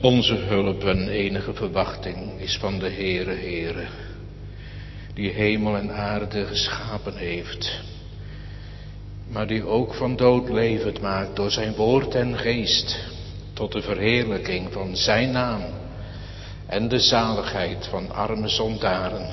Onze hulp en enige verwachting is van de Heere, die hemel en aarde geschapen heeft, maar die ook van dood levend maakt door zijn woord en geest, tot de verheerlijking van zijn naam en de zaligheid van arme zondaren.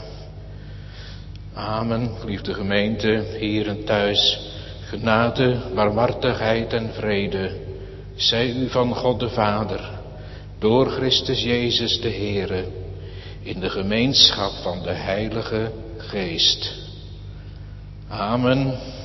Amen, geliefde gemeente, hier en thuis, genade, barmhartigheid en vrede, zij u van God de Vader, door Christus Jezus de Heere, in de gemeenschap van de Heilige Geest. Amen.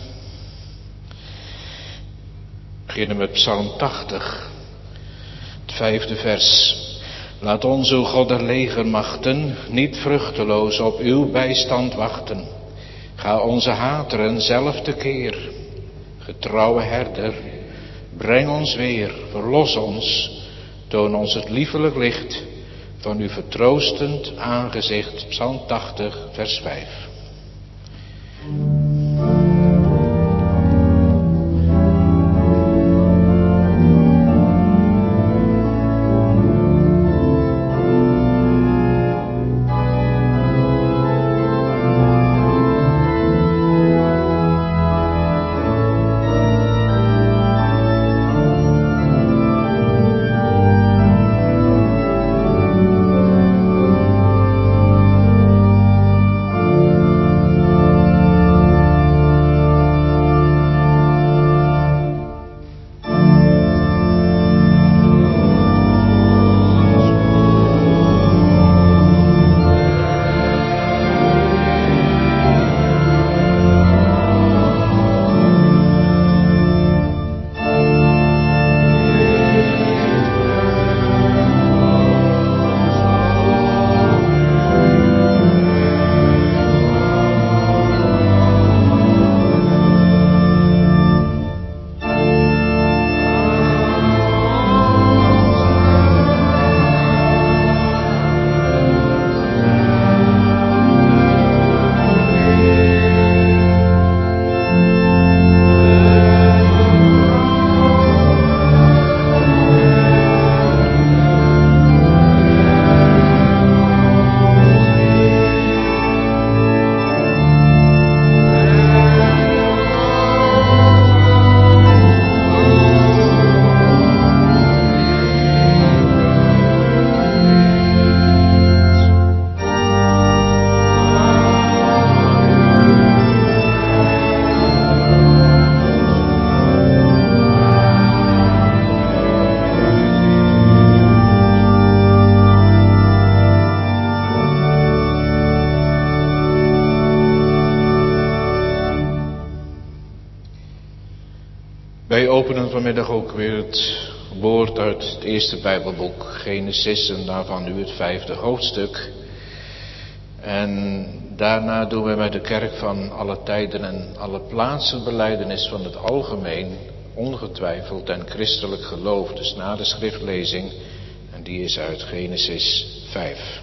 We beginnen met Psalm 80, het 5e vers. Laat ons, o God der legermachten, niet vruchteloos op uw bijstand wachten. Ga onze hateren zelf tekeer. Getrouwe herder, breng ons weer, verlos ons, toon ons het liefelijk licht van uw vertroostend aangezicht. Psalm 80, vers 5. Wij openen vanmiddag ook weer het woord uit het eerste Bijbelboek, Genesis, en daarvan nu het 5e hoofdstuk. En daarna doen wij bij de kerk van alle tijden en alle plaatsen belijdenis van het algemeen, ongetwijfeld en christelijk geloof. Dus na de schriftlezing, en die is uit Genesis 5.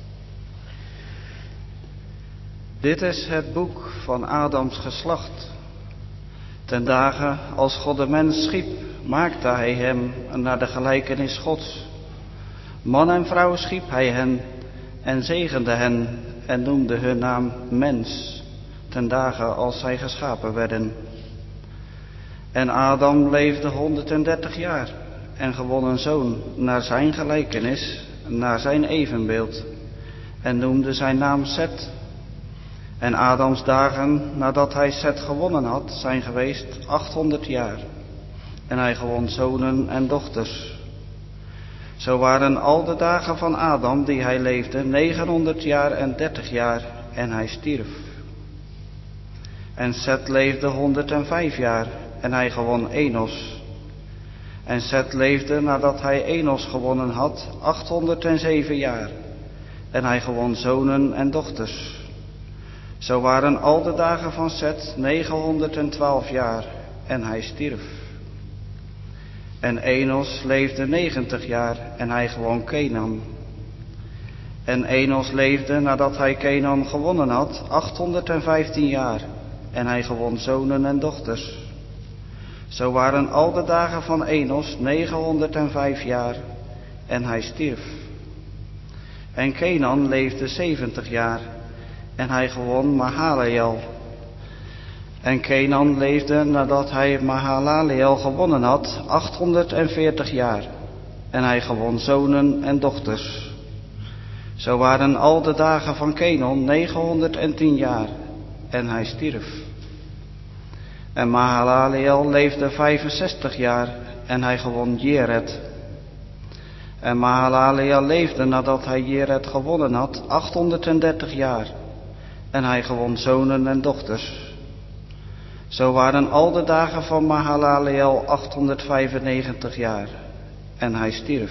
Dit is het boek van Adams geslacht. Ten dagen als God de mens schiep, maakte hij hem naar de gelijkenis Gods. Man en vrouw schiep hij hen en zegende hen en noemde hun naam mens, ten dagen als zij geschapen werden. En Adam leefde 130 jaar en gewon een zoon naar zijn gelijkenis, naar zijn evenbeeld, en noemde zijn naam Set. En Adams dagen nadat hij Set gewonnen had, zijn geweest 800 jaar. En hij gewon zonen en dochters. Zo waren al de dagen van Adam die hij leefde 900 jaar en 30 jaar en hij stierf. En Set leefde 105 jaar en hij gewon Enos. En Set leefde nadat hij Enos gewonnen had 807 jaar en hij gewon zonen en dochters. Zo waren al de dagen van Set 912 jaar en hij stierf. En Enos leefde 90 jaar en hij gewon Kenan. En Enos leefde nadat hij Kenan gewonnen had 815 jaar en hij gewon zonen en dochters. Zo waren al de dagen van Enos 905 jaar en hij stierf. En Kenan leefde 70 jaar en hij gewon Mahalaleel. En Kenan leefde nadat hij Mahalaleel gewonnen had 840 jaar en hij gewon zonen en dochters. Zo waren al de dagen van Kenan 910 jaar en hij stierf. En Mahalaleel leefde 65 jaar en hij gewon Jered. En Mahalaleel leefde nadat hij Jered gewonnen had 830 jaar en hij gewon zonen en dochters. Zo waren al de dagen van Mahalaleel 895 jaar en hij stierf.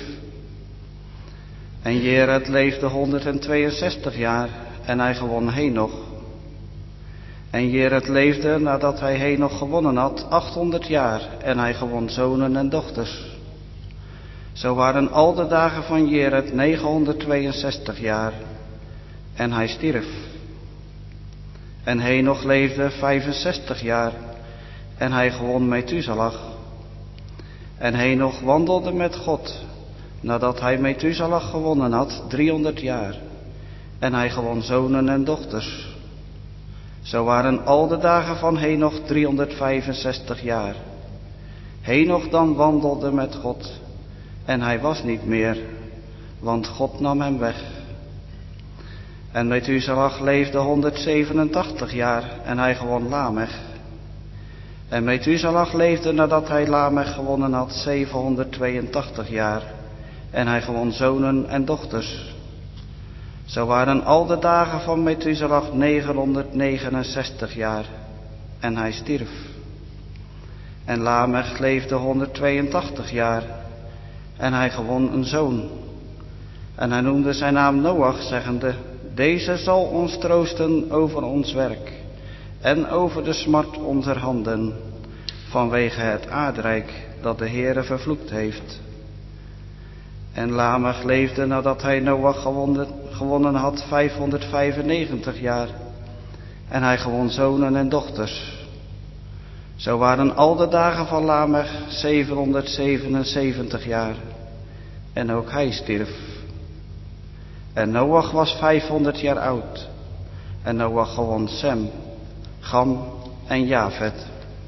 En Jered leefde 162 jaar en hij gewon Henoch. En Jered leefde nadat hij Henoch gewonnen had 800 jaar en hij gewon zonen en dochters. Zo waren al de dagen van Jered 962 jaar en hij stierf. En Henoch leefde 65 jaar en hij gewon Methuselah. En Henoch wandelde met God nadat hij Methuselah gewonnen had 300 jaar en hij gewon zonen en dochters. Zo waren al de dagen van Henoch 365 jaar. Henoch dan wandelde met God en hij was niet meer, want God nam hem weg. En Methuselah leefde 187 jaar en hij gewon Lamech. En Methuselah leefde nadat hij Lamech gewonnen had 782 jaar en hij gewon zonen en dochters. Zo waren al de dagen van Methuselah 969 jaar en hij stierf. En Lamech leefde 182 jaar en hij gewon een zoon. En hij noemde zijn naam Noach, zeggende: deze zal ons troosten over ons werk en over de smart onze handen, vanwege het aardrijk dat de Heere vervloekt heeft. En Lamech leefde nadat hij Noach gewonnen had 595 jaar en hij gewon zonen en dochters. Zo waren al de dagen van Lamech 777 jaar en ook hij stierf. En Noach was 500 jaar oud en Noach gewon Sem, Gam en Jafet.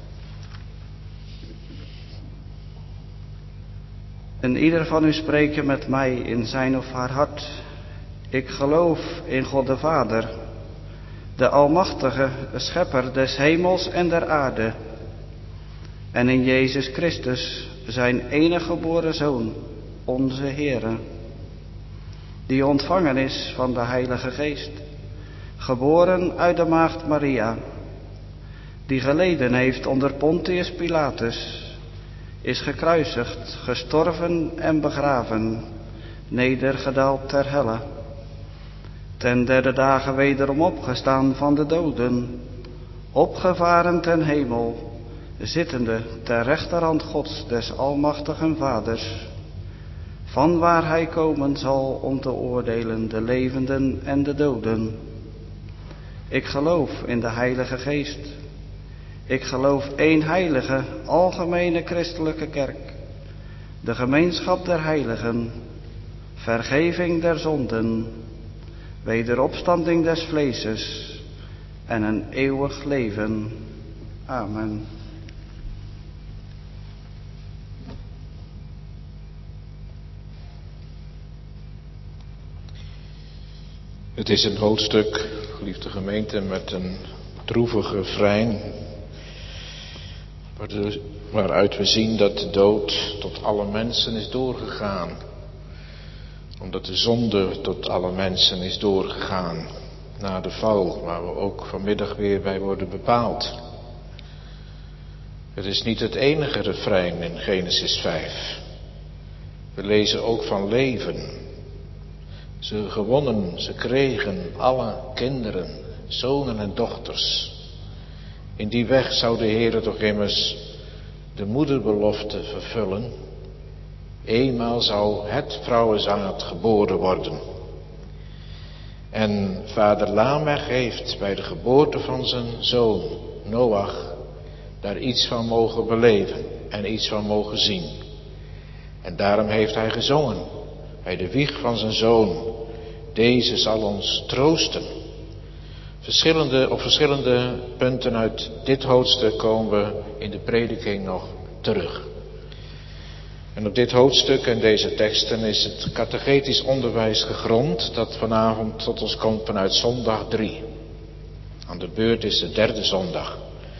En ieder van u spreken met mij in zijn of haar hart: ik geloof in God de Vader, de Almachtige, Schepper des hemels en der aarde, en in Jezus Christus, zijn enige geboren Zoon, onze Heere, die ontvangen is van de Heilige Geest, geboren uit de maagd Maria, die geleden heeft onder Pontius Pilatus, is gekruisigd, gestorven en begraven, nedergedaald ter helle, ten derde dagen wederom opgestaan van de doden, opgevaren ten hemel, zittende ter rechterhand Gods des almachtigen Vaders, vanwaar hij komen zal om te oordelen de levenden en de doden. Ik geloof in de Heilige Geest. Ik geloof één heilige, algemene christelijke kerk, de gemeenschap der heiligen, vergeving der zonden, wederopstanding des vleeses en een eeuwig leven. Amen. Het is een hoofdstuk, geliefde gemeente, met een droevig refrein, waaruit we zien dat de dood tot alle mensen is doorgegaan. Omdat de zonde tot alle mensen is doorgegaan na de val, waar we ook vanmiddag weer bij worden bepaald. Het is niet het enige refrein in Genesis 5. We lezen ook van leven. Ze gewonnen, ze kregen alle kinderen, zonen en dochters. In die weg zou de Heere toch immers de moederbelofte vervullen. Eenmaal zou het vrouwenzaad geboren worden. En vader Lamech heeft bij de geboorte van zijn zoon Noach daar iets van mogen beleven en iets van mogen zien. En daarom heeft hij gezongen: bij de wieg van zijn zoon. Deze zal ons troosten. Op verschillende punten uit dit hoofdstuk komen we in de prediking nog terug. En op dit hoofdstuk en deze teksten is het catechetisch onderwijs gegrond dat vanavond tot ons komt vanuit zondag 3. Aan de beurt is de derde zondag.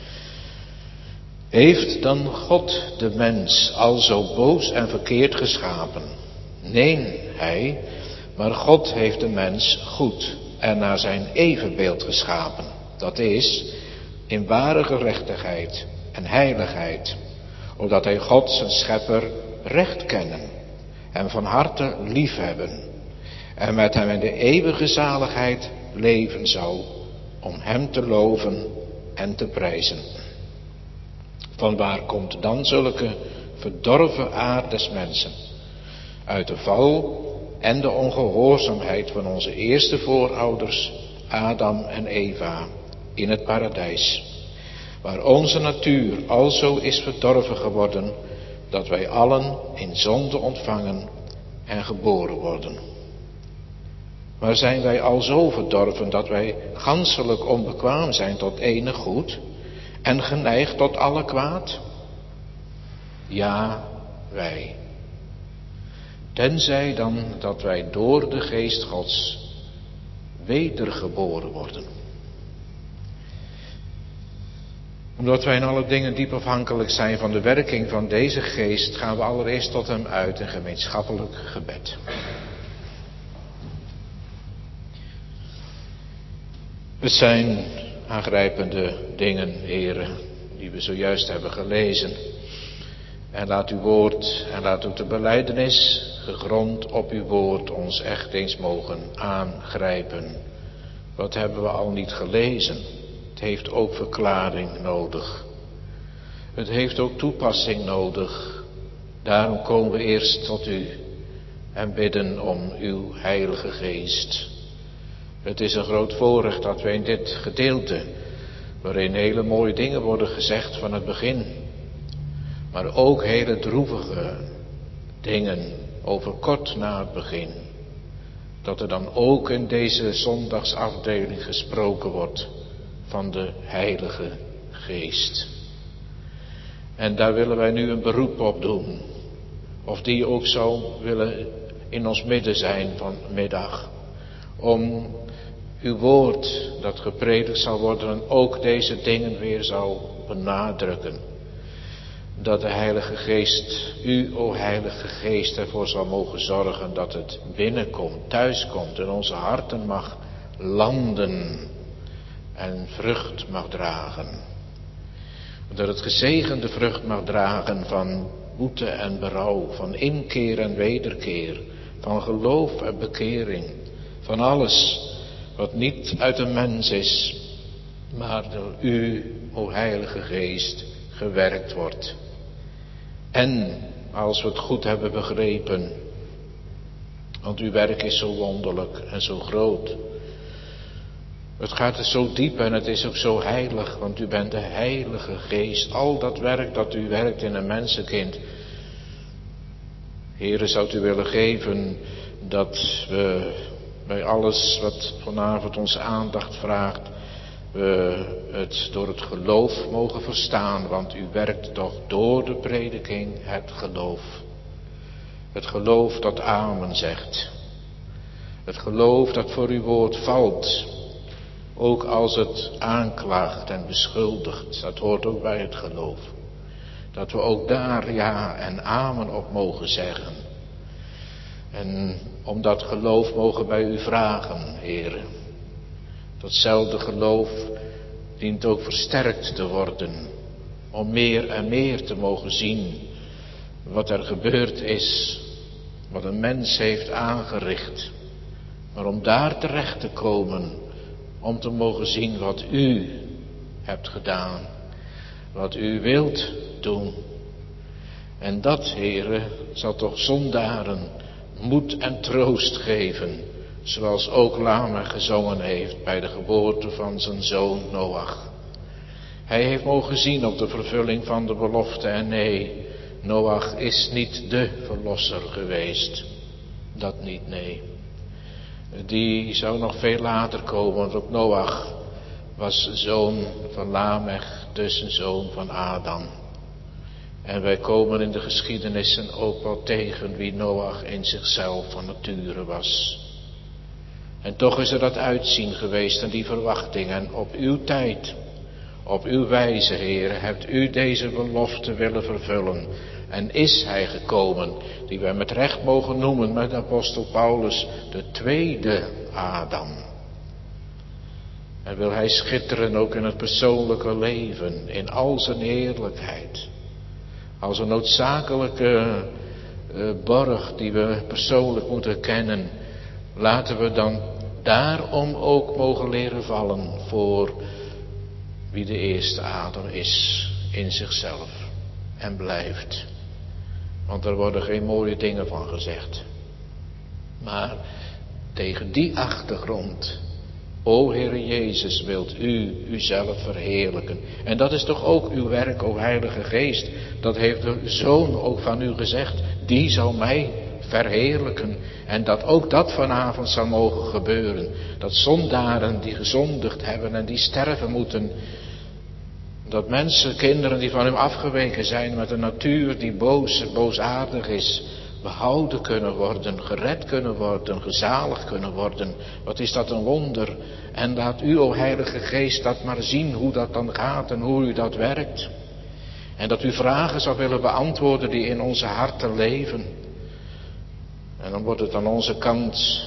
Heeft dan God de mens al zo boos en verkeerd geschapen? Nee, hij, maar God heeft de mens goed en naar zijn evenbeeld geschapen. Dat is, in ware gerechtigheid en heiligheid, opdat hij God zijn schepper recht kennen en van harte liefhebben en met hem in de eeuwige zaligheid leven zou, om hem te loven en te prijzen. Vanwaar komt dan zulke verdorven aard des mensen? Uit de val en de ongehoorzaamheid van onze eerste voorouders, Adam en Eva, in het paradijs, waar onze natuur alzo is verdorven geworden, dat wij allen in zonde ontvangen en geboren worden. Maar zijn wij al zo verdorven dat wij ganselijk onbekwaam zijn tot enig goed en geneigd tot alle kwaad? Ja, wij. Tenzij dan dat wij door de geest Gods wedergeboren worden. Omdat wij in alle dingen diep afhankelijk zijn van de werking van deze geest, gaan we allereerst tot hem uit in gemeenschappelijk gebed. Het zijn aangrijpende dingen, heren, die we zojuist hebben gelezen. En laat uw woord en laat ook de belijdenis, gegrond op uw woord, ons echt eens mogen aangrijpen. Wat hebben we al niet gelezen? Het heeft ook verklaring nodig. Het heeft ook toepassing nodig. Daarom komen we eerst tot u en bidden om uw Heilige Geest. Het is een groot voorrecht dat we in dit gedeelte, waarin hele mooie dingen worden gezegd van het begin, maar ook hele droevige dingen over kort na het begin, dat er dan ook in deze zondagsafdeling gesproken wordt van de Heilige Geest. En daar willen wij nu een beroep op doen, of die ook zou willen in ons midden zijn vanmiddag, om uw woord dat gepredikt zal worden en ook deze dingen weer zou benadrukken. Dat de Heilige Geest, u, o Heilige Geest, ervoor zal mogen zorgen dat het binnenkomt, thuiskomt, in onze harten mag landen en vrucht mag dragen. Dat het gezegende vrucht mag dragen van boete en berouw, van inkeer en wederkeer, van geloof en bekering, van alles wat niet uit een mens is, maar door u, o Heilige Geest, gewerkt wordt. En als we het goed hebben begrepen, want uw werk is zo wonderlijk en zo groot. Het gaat er zo diep en het is ook zo heilig, want u bent de Heilige Geest. Al dat werk dat u werkt in een mensenkind. Heere, zou u willen geven dat we bij alles wat vanavond onze aandacht vraagt, we het door het geloof mogen verstaan, want u werkt toch door de prediking het geloof. Het geloof dat amen zegt. Het geloof dat voor uw woord valt. Ook als het aanklaagt en beschuldigt, dat hoort ook bij het geloof. Dat we ook daar ja en amen op mogen zeggen. En om dat geloof mogen wij u vragen, Heere. Datzelfde geloof dient ook versterkt te worden. Om meer en meer te mogen zien wat er gebeurd is. Wat een mens heeft aangericht. Maar om daar terecht te komen. Om te mogen zien wat u hebt gedaan. Wat u wilt doen. En dat, Heere, zal toch zondaren moed en troost geven. Zoals ook Lamech gezongen heeft bij de geboorte van zijn zoon Noach. Hij heeft mogen zien op de vervulling van de belofte. En nee, Noach is niet de verlosser geweest. Dat niet, nee. Die zou nog veel later komen, want ook Noach was zoon van Lamech, dus een zoon van Adam. En wij komen in de geschiedenissen ook wel tegen wie Noach in zichzelf van nature was. En toch is er dat uitzien geweest en die verwachting. En op uw tijd, op uw wijze, Heer, hebt u deze belofte willen vervullen. En is hij gekomen, die wij met recht mogen noemen met apostel Paulus, de tweede Adam. En wil hij schitteren ook in het persoonlijke leven, in al zijn heerlijkheid. Als een noodzakelijke borg die we persoonlijk moeten kennen. Laten we dan daarom ook mogen leren vallen voor wie de eerste Adam is in zichzelf en blijft. Want er worden geen mooie dingen van gezegd. Maar tegen die achtergrond, o Heere Jezus, wilt u uzelf verheerlijken. En dat is toch ook uw werk, o Heilige Geest. Dat heeft de Zoon ook van u gezegd. Die zal mij verheerlijken. En dat ook dat vanavond zal mogen gebeuren. Dat zondaren die gezondigd hebben en die sterven moeten. Dat mensen, kinderen die van hem afgeweken zijn met een natuur die boosaardig is, behouden kunnen worden, gered kunnen worden, gezaligd kunnen worden. Wat is dat een wonder. En laat u, o Heilige Geest, dat maar zien hoe dat dan gaat en hoe u dat werkt. En dat u vragen zou willen beantwoorden die in onze harten leven. En dan wordt het aan onze kant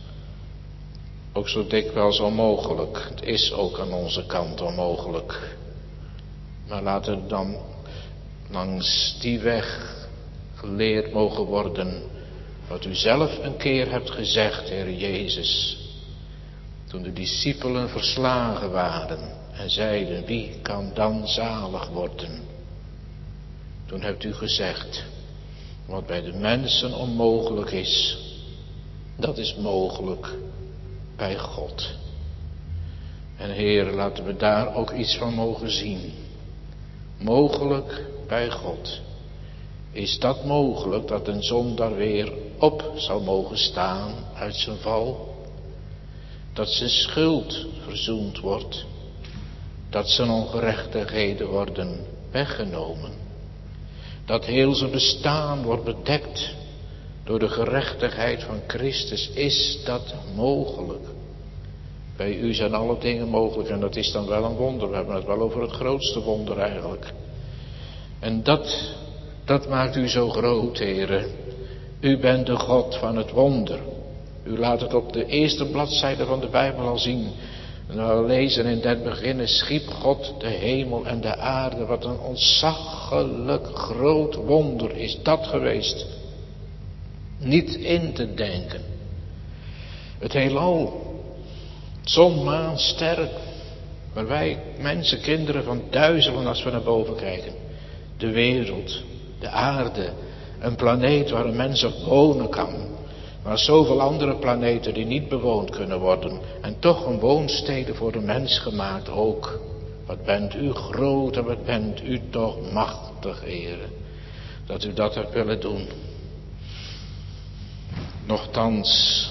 ook zo dikwijls onmogelijk. Het is ook aan onze kant onmogelijk. Maar laten we dan langs die weg geleerd mogen worden wat u zelf een keer hebt gezegd, Heer Jezus. Toen de discipelen verslagen waren en zeiden, wie kan dan zalig worden? Toen hebt u gezegd, wat bij de mensen onmogelijk is, dat is mogelijk bij God. En Heer, laten we daar ook iets van mogen zien. Mogelijk bij God. Is dat mogelijk dat een zondaar weer op zou mogen staan uit zijn val? Dat zijn schuld verzoend wordt. Dat zijn ongerechtigheden worden weggenomen. Dat heel zijn bestaan wordt bedekt door de gerechtigheid van Christus. Is dat mogelijk? Bij u zijn alle dingen mogelijk en dat is dan wel een wonder. We hebben het wel over het grootste wonder eigenlijk. En dat maakt u zo groot, Heere. U bent de God van het wonder. U laat het op de eerste bladzijde van de Bijbel al zien. En we lezen in het begin, schiep God de hemel en de aarde. Wat een ontzaglijk groot wonder is dat geweest. Niet in te denken. Het heelal. Zon, maan, sterren. Waar wij mensen, kinderen van duizelen als we naar boven kijken. De wereld, de aarde, een planeet waar een mens op wonen kan. Maar zoveel andere planeten die niet bewoond kunnen worden. En toch een woonstede voor de mens gemaakt ook. Wat bent u groot en wat bent u toch machtig, Heere. Dat u dat hebt willen doen. Nochtans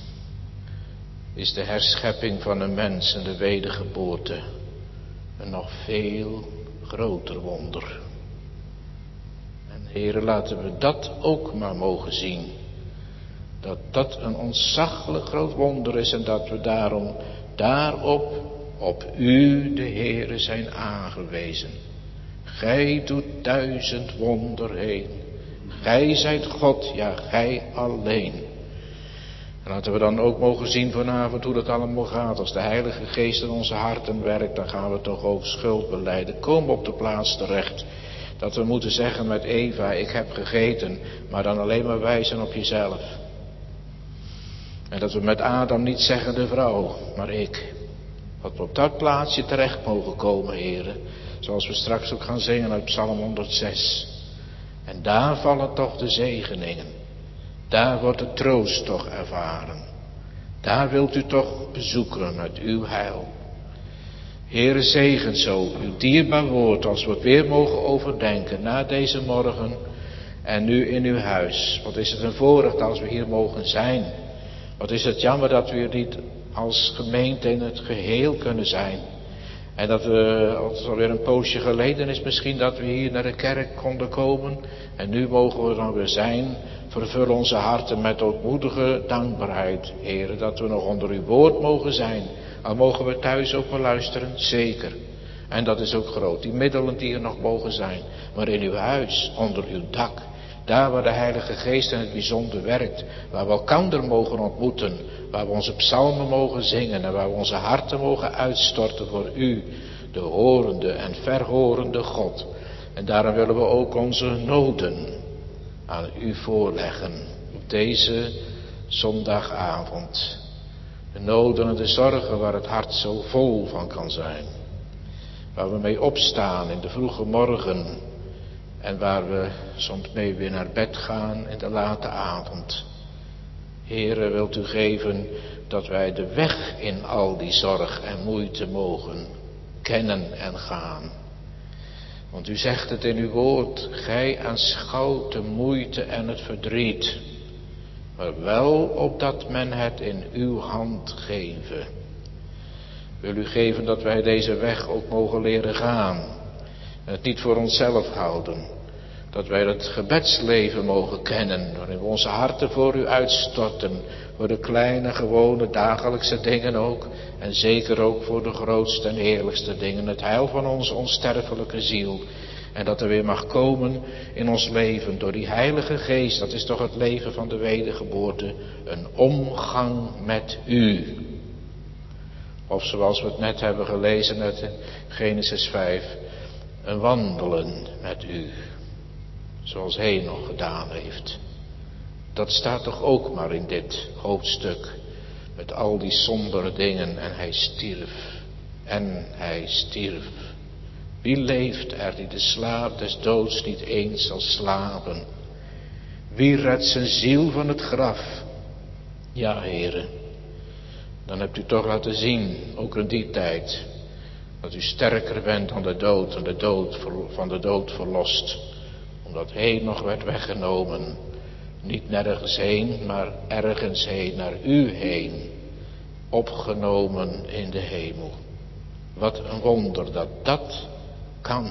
is de herschepping van een mens en de wedergeboorte een nog veel groter wonder. En Heere, laten we dat ook maar mogen zien. Dat dat een ontzaglijk groot wonder is en dat we daarop op u de Heere zijn aangewezen. Gij doet 1000 wonder heen. Gij zijt God, ja gij alleen. En laten we dan ook mogen zien vanavond hoe dat allemaal gaat. Als de Heilige Geest in onze harten werkt, dan gaan we toch ook schuld belijden. Kom op de plaats terecht. Dat we moeten zeggen met Eva, ik heb gegeten, maar dan alleen maar wijzen op jezelf. En dat we met Adam niet zeggen de vrouw, maar ik. Dat we op dat plaatsje terecht mogen komen, heren. Zoals we straks ook gaan zingen uit Psalm 106. En daar vallen toch de zegeningen. Daar wordt de troost toch ervaren. Daar wilt u toch bezoeken met uw heil. Heere, zegen zo uw dierbaar woord als we het weer mogen overdenken na deze morgen. En nu in uw huis. Wat is het een voorrecht als we hier mogen zijn. Wat is het jammer dat we hier niet als gemeente in het geheel kunnen zijn. En dat we, als het alweer een poosje geleden is misschien, dat we hier naar de kerk konden komen. En nu mogen we dan weer zijn. Vervul onze harten met ootmoedige dankbaarheid, Heer, dat we nog onder uw woord mogen zijn. Al mogen we thuis ook wel luisteren, zeker. En dat is ook groot, die middelen die er nog mogen zijn. Maar in uw huis, onder uw dak, daar waar de Heilige Geest in het bijzonder werkt, waar we elkander mogen ontmoeten, waar we onze psalmen mogen zingen en waar we onze harten mogen uitstorten voor u, de horende en verhorende God. En daarom willen we ook onze noden aan u voorleggen op deze zondagavond. De noden en de zorgen waar het hart zo vol van kan zijn. Waar we mee opstaan in de vroege morgen en waar we soms mee weer naar bed gaan in de late avond. Heere, wilt u geven dat wij de weg in al die zorg en moeite mogen kennen en gaan. Want u zegt het in uw woord, gij aanschouwt de moeite en het verdriet, maar wel opdat men het in uw hand geven. Wil u geven dat wij deze weg ook mogen leren gaan en het niet voor onszelf houden. Dat wij het gebedsleven mogen kennen, waarin we onze harten voor u uitstorten, voor de kleine, gewone, dagelijkse dingen ook, en zeker ook voor de grootste en heerlijkste dingen, het heil van onze onsterfelijke ziel. En dat er weer mag komen in ons leven, door die Heilige Geest, dat is toch het leven van de wedergeboorte, een omgang met u. Of zoals we het net hebben gelezen uit Genesis 5, een wandelen met u. Zoals Henoch gedaan heeft. Dat staat toch ook maar in dit hoofdstuk. Met al die sombere dingen. En hij stierf. En hij stierf. Wie leeft er die de slaap des doods niet eens zal slapen? Wie redt zijn ziel van het graf? Ja, Heere. Dan hebt u toch laten zien, ook in die tijd, dat u sterker bent dan de dood en van de dood verlost. Omdat Henoch werd weggenomen. Niet nergens heen, maar ergens heen, naar u heen. Opgenomen in de hemel. Wat een wonder dat dat kan.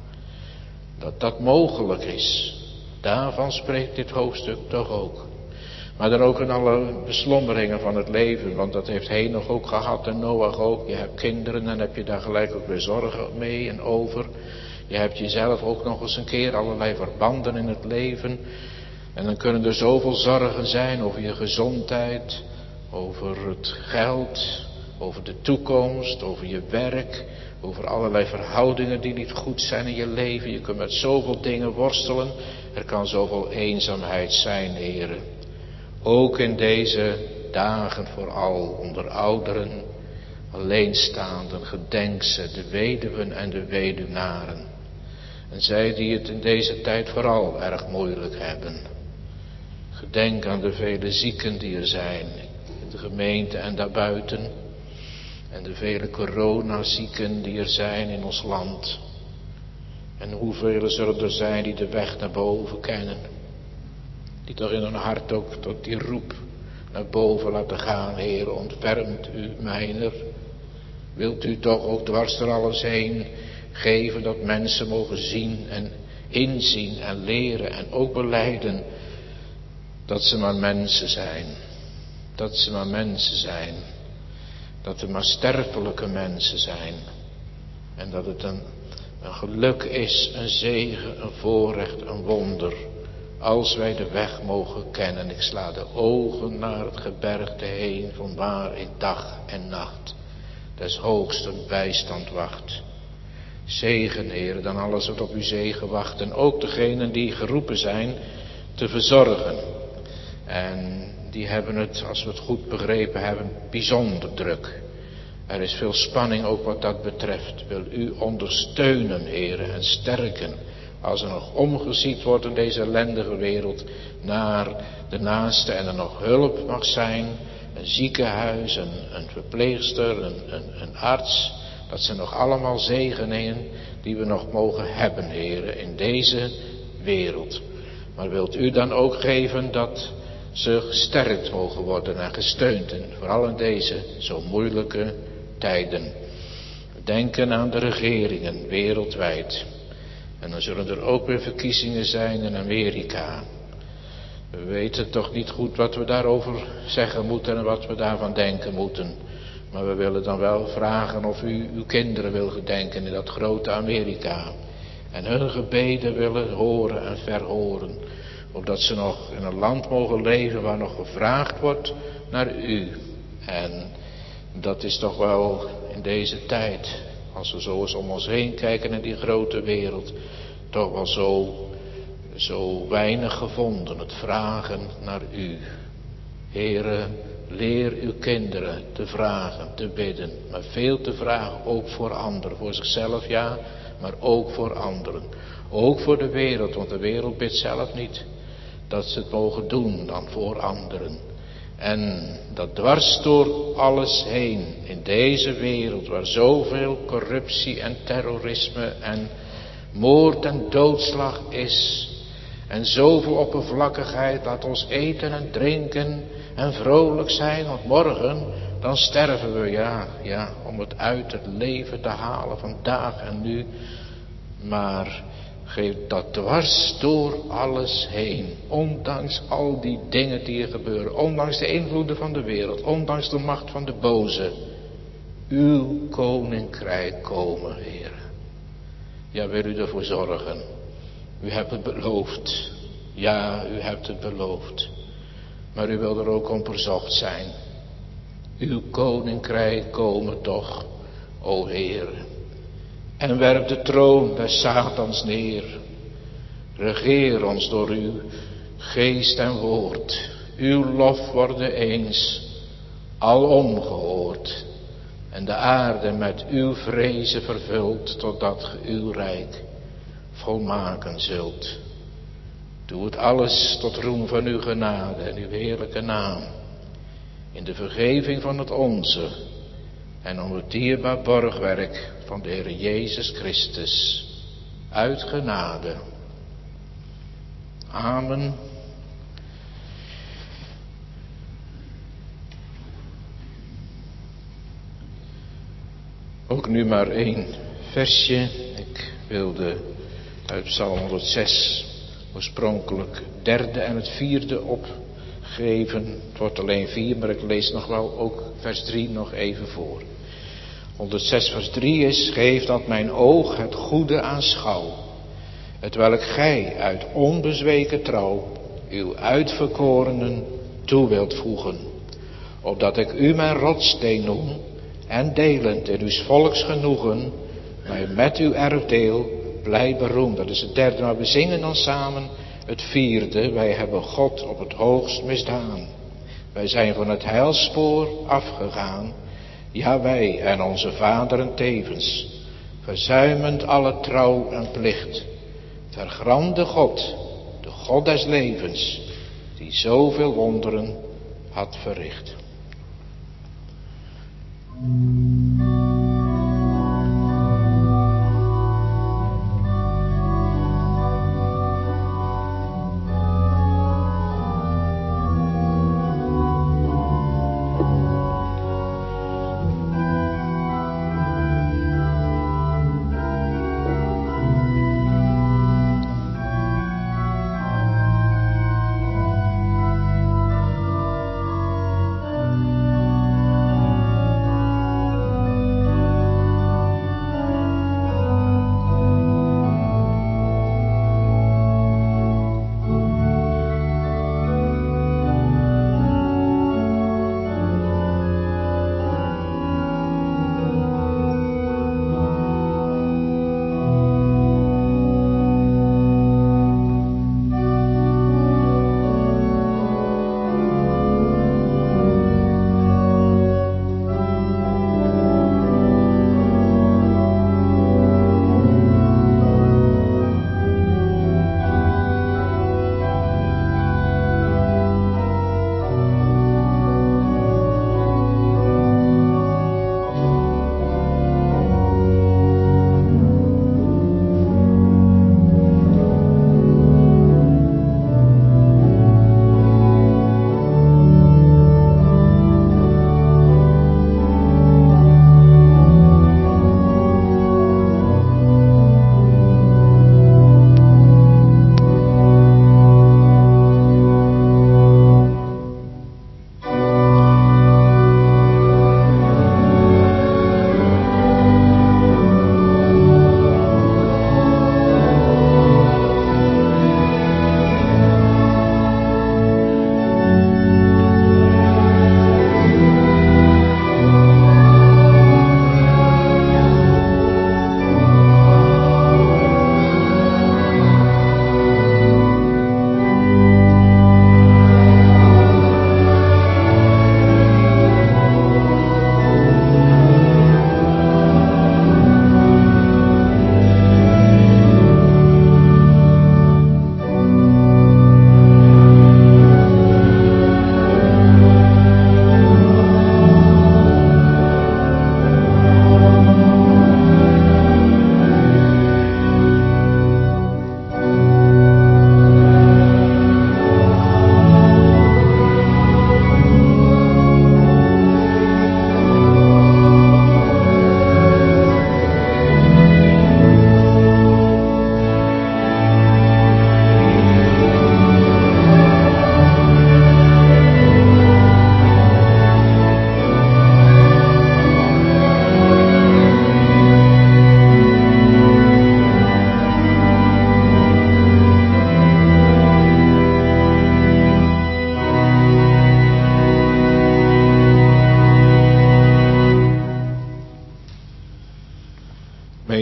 Dat dat mogelijk is. Daarvan spreekt dit hoofdstuk toch ook. Maar dan ook in alle beslommeringen van het leven. Want dat heeft Henoch ook gehad en Noach ook. Je hebt kinderen en heb je daar gelijk ook weer zorgen mee en over. Je hebt jezelf ook nog eens een keer allerlei verbanden in het leven. En dan kunnen er zoveel zorgen zijn over je gezondheid, over het geld, over de toekomst, over je werk, over allerlei verhoudingen die niet goed zijn in je leven. Je kunt met zoveel dingen worstelen. Er kan zoveel eenzaamheid zijn, Heere. Ook in deze dagen vooral onder ouderen, alleenstaanden, gedenk ze, de weduwen en de weduwnaren. En zij die het in deze tijd vooral erg moeilijk hebben. Gedenk aan de vele zieken die er zijn, in de gemeente en daarbuiten. En de vele coronazieken die er zijn in ons land. En hoeveel zullen er zijn die de weg naar boven kennen. Die toch in hun hart ook tot die roep naar boven laten gaan. Heer, ontfermt u mijner. Wilt u toch ook dwars door alles heen geven dat mensen mogen zien en inzien en leren en ook belijden dat ze maar mensen zijn. Dat ze maar mensen zijn. Dat er maar sterfelijke mensen zijn. En dat het een geluk is, een zegen, een voorrecht, een wonder. Als wij de weg mogen kennen. Ik sla de ogen naar het gebergte heen, vanwaar ik dag en nacht des hoogsten bijstand wacht. Zegen, Heer, dan alles wat op uw zegen wacht. En ook degenen die geroepen zijn te verzorgen. En die hebben het, als we het goed begrepen hebben, bijzonder druk. Er is veel spanning ook wat dat betreft. Wil u ondersteunen, Heer, en sterken. Als er nog omgeziet wordt in deze ellendige wereld naar de naaste en er nog hulp mag zijn. Een ziekenhuis, een verpleegster, een arts. Dat zijn nog allemaal zegeningen die we nog mogen hebben, Heer, in deze wereld. Maar wilt u dan ook geven dat ze gesterkt mogen worden en gesteund. En vooral in deze zo moeilijke tijden. Denken aan de regeringen wereldwijd. En dan zullen er ook weer verkiezingen zijn in Amerika. We weten toch niet goed wat we daarover zeggen moeten en wat we daarvan denken moeten. Maar we willen dan wel vragen of u uw kinderen wil gedenken in dat grote Amerika. En hun gebeden willen horen en verhoren. Opdat ze nog in een land mogen leven waar nog gevraagd wordt naar u. En dat is toch wel in deze tijd, als we zo eens om ons heen kijken in die grote wereld, toch wel zo weinig gevonden, het vragen naar u. Heere, leer uw kinderen te vragen, te bidden, maar veel te vragen ook voor anderen, voor zichzelf ja, maar ook voor anderen. Ook voor de wereld, want de wereld bidt zelf niet dat ze het mogen doen dan voor anderen. En dat dwars door alles heen, in deze wereld waar zoveel corruptie en terrorisme en moord en doodslag is. En zoveel oppervlakkigheid, laat ons eten en drinken en vrolijk zijn, want morgen dan sterven we, ja, om het uit het leven te halen vandaag en nu. Maar geef dat dwars door alles heen, ondanks al die dingen die er gebeuren, ondanks de invloeden van de wereld, ondanks de macht van de boze, uw koninkrijk komen, Heer. Ja, wil u ervoor zorgen. U hebt het beloofd. Ja, u hebt het beloofd. Maar u wil er ook om verzocht zijn. Uw koninkrijk komen toch, o Heer. En werp de troon des Satans neer. Regeer ons door uw geest en woord. Uw lof worden eens alom gehoord. En de aarde met uw vrezen vervuld, totdat ge uw rijk volmaken zult. Doe het alles tot roem van uw genade en uw heerlijke naam. In de vergeving van het onze en om het dierbaar borgwerk van de Heer Jezus Christus. Uit genade. Amen. Ook nu maar 1 versje. Ik wilde uit Psalm 106 oorspronkelijk 3e en het 4e opgeven. Het wordt alleen 4, maar ik lees nog wel ook vers 3 nog even voor. 106 vers 3 is: geef dat mijn oog het goede aanschouw, hetwelk gij uit onbezweken trouw uw uitverkorenen toe wilt voegen, opdat ik u mijn rotssteen noem en delend in uw volks genoegen, mij met uw erfdeel blij beroem. Dat is het 3e, maar we zingen dan samen het 4e. Wij hebben God op het hoogst misdaan. Wij zijn van het heilspoor afgegaan. Ja, wij en onze vaderen tevens, verzuimend alle trouw en plicht. Vergramde God, de God des levens, die zoveel wonderen had verricht.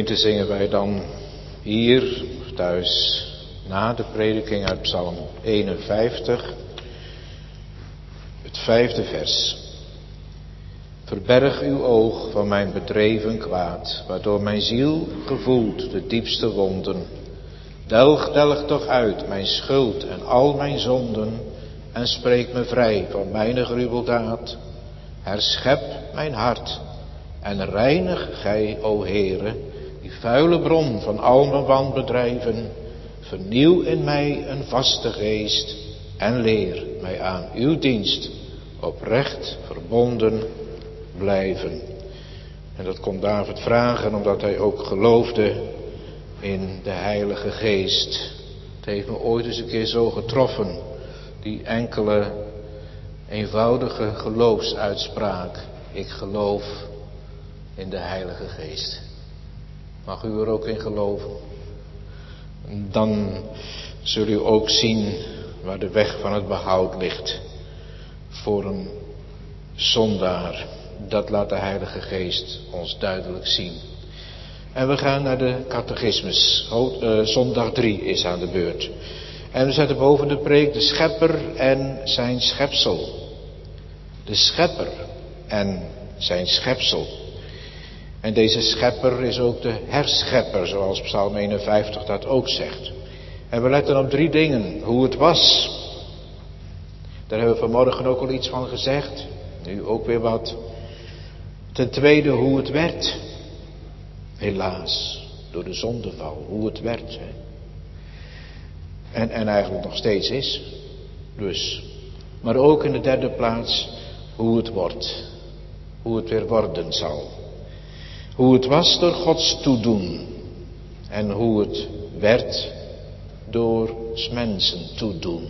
Gemeente, zingen wij dan hier thuis na de prediking uit Psalm 51, het 5e vers. Verberg uw oog van mijn bedreven kwaad, waardoor mijn ziel gevoelt de diepste wonden. Delg toch uit mijn schuld en al mijn zonden, en spreek me vrij van mijn gruweldaad. Herschep mijn hart en reinig gij, o Heere, die vuile bron van al mijn wanbedrijven. Vernieuw in mij een vaste geest en leer mij aan uw dienst oprecht verbonden blijven. En dat kon David vragen omdat hij ook geloofde in de Heilige Geest. Het heeft me ooit eens een keer zo getroffen, die enkele eenvoudige geloofsuitspraak. Ik geloof in de Heilige Geest. Mag u er ook in geloven? Dan zul u ook zien waar de weg van het behoud ligt voor een zondaar. Dat laat de Heilige Geest ons duidelijk zien. En we gaan naar de catechismus. Zondag 3 is aan de beurt. En we zetten boven de preek de schepper en zijn schepsel. De schepper en zijn schepsel. En deze schepper is ook de herschepper, zoals Psalm 51 dat ook zegt. En we letten op 3 dingen. Hoe het was. Daar hebben we vanmorgen ook al iets van gezegd. Nu ook weer wat. Ten tweede hoe het werd. Helaas, door de zondeval. Hoe het werd. Hè. En eigenlijk nog steeds is. Dus. Maar ook in de derde plaats hoe het wordt. Hoe het weer worden zal. Hoe het was door Gods toedoen. En hoe het werd door 's mensen toedoen.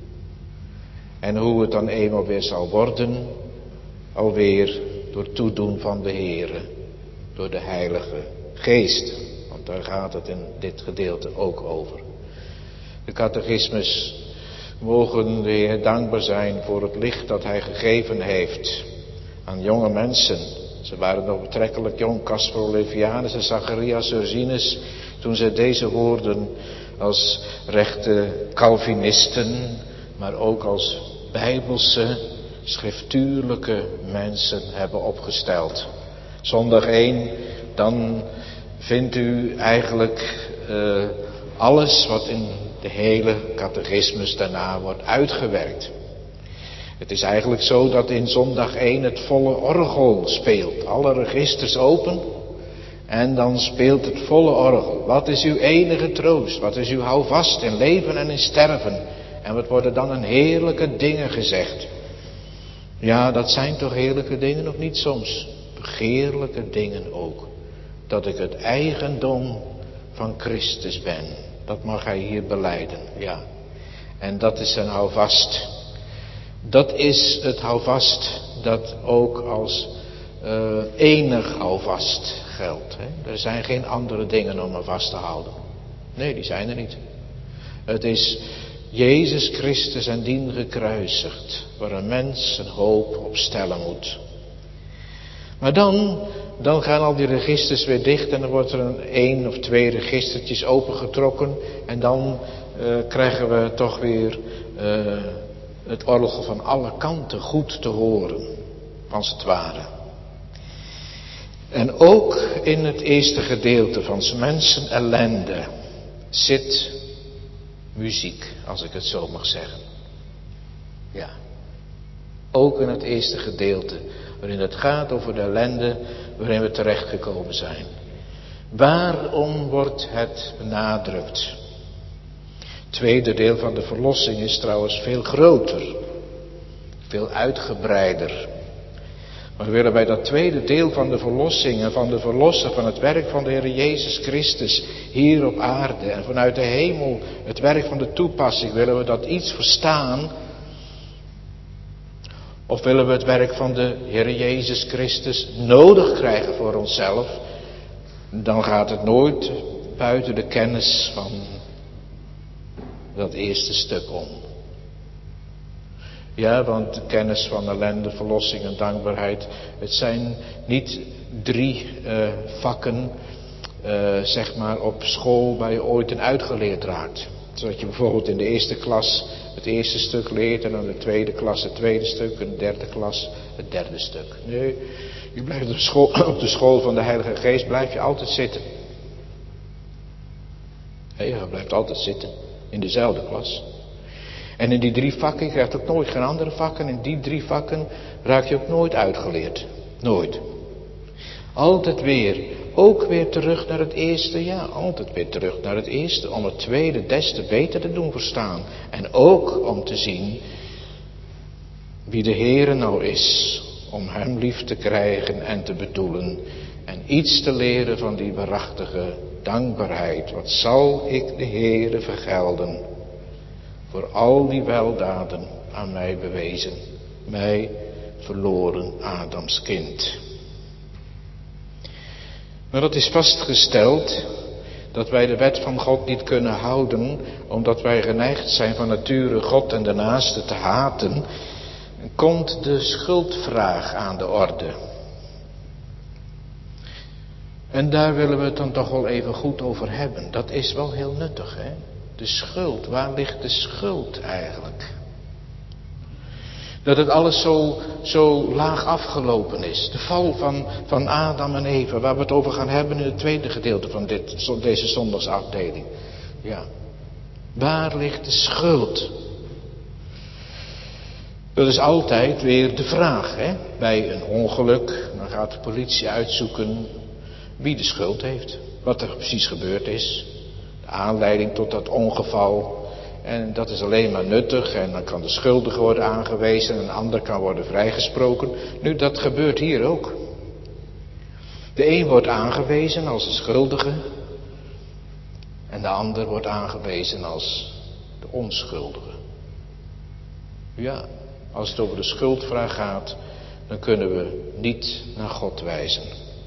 En hoe het dan eenmaal weer zal worden. Alweer door toedoen van de Heere. Door de Heilige Geest. Want daar gaat het in dit gedeelte ook over. De catechismus. Mogen de Heer dankbaar zijn voor het licht dat Hij gegeven heeft aan jonge mensen. Ze waren nog betrekkelijk jong, Caspar Olevianus en Zacharias Ursinus, toen zij deze woorden als rechte Calvinisten, maar ook als bijbelse, schriftuurlijke mensen hebben opgesteld. Zondag 1, dan vindt u eigenlijk alles wat in de hele catechismus daarna wordt uitgewerkt. Het is eigenlijk zo dat in zondag 1 het volle orgel speelt. Alle registers open en dan speelt het volle orgel. Wat is uw enige troost? Wat is uw houvast in leven en in sterven? En wat worden dan een heerlijke dingen gezegd? Ja, dat zijn toch heerlijke dingen of niet soms? Begeerlijke dingen ook. Dat ik het eigendom van Christus ben. Dat mag hij hier belijden, ja. En dat is zijn houvast. Dat is het houvast dat ook als enig houvast geldt. Hè? Er zijn geen andere dingen om er vast te houden. Nee, die zijn er niet. Het is Jezus Christus en dien gekruisigd, waar een mens zijn hoop op stellen moet. Maar dan gaan al die registers weer dicht en dan wordt er 1 of 2 registertjes opengetrokken en dan krijgen we toch weer het orgel van alle kanten goed te horen, als het ware. En ook in het eerste gedeelte van 's mensen ellende zit muziek, als ik het zo mag zeggen. Ja, ook in het eerste gedeelte, waarin het gaat over de ellende waarin we terechtgekomen zijn. Waarom wordt het benadrukt? Het tweede deel van de verlossing is trouwens veel groter, veel uitgebreider. Maar we willen bij dat tweede deel van de verlossing en van de verlosser, van het werk van de Heer Jezus Christus hier op aarde en vanuit de hemel, het werk van de toepassing, willen we dat iets verstaan? Of willen we het werk van de Heer Jezus Christus nodig krijgen voor onszelf? Dan gaat het nooit buiten de kennis van dat eerste stuk om. Ja, want de kennis van ellende, verlossing en dankbaarheid, het zijn niet 3 vakken zeg maar op school waar je ooit een uitgeleerd raakt. Zodat je bijvoorbeeld in de eerste klas het eerste stuk leert en dan de tweede klas het tweede stuk en de derde klas het derde stuk. Nee, je blijft op de school van de Heilige Geest blijf je altijd zitten. Nee, je blijft altijd zitten in dezelfde klas. En in die 3 vakken, je krijgt ook nooit geen andere vakken, in die 3 vakken raak je ook nooit uitgeleerd. Nooit. Altijd weer, ook weer terug naar het eerste, ja, altijd weer terug naar het eerste, om het tweede des te beter te doen verstaan. En ook om te zien wie de Heere nou is, om hem lief te krijgen en te bedoelen. En iets te leren van die waarachtige dankbaarheid. Wat zal ik de Heere vergelden voor al die weldaden aan mij bewezen. Mij, verloren Adams kind. Maar het is vastgesteld dat wij de wet van God niet kunnen houden, omdat wij geneigd zijn van nature God en de naaste te haten, komt de schuldvraag aan de orde. En daar willen we het dan toch wel even goed over hebben. Dat is wel heel nuttig, hè? De schuld, waar ligt de schuld eigenlijk? Dat het alles zo laag afgelopen is. De val van Adam en Eva, waar we het over gaan hebben in het tweede gedeelte van deze zondagsafdeling. Ja, waar ligt de schuld? Dat is altijd weer de vraag, hè? Bij een ongeluk, dan gaat de politie uitzoeken wie de schuld heeft. Wat er precies gebeurd is. De aanleiding tot dat ongeval. En dat is alleen maar nuttig en dan kan de schuldige worden aangewezen en een ander kan worden vrijgesproken. Nu, dat gebeurt hier ook. De een wordt aangewezen als de schuldige en de ander wordt aangewezen als de onschuldige. Ja, als het over de schuldvraag gaat, dan kunnen we niet naar God wijzen.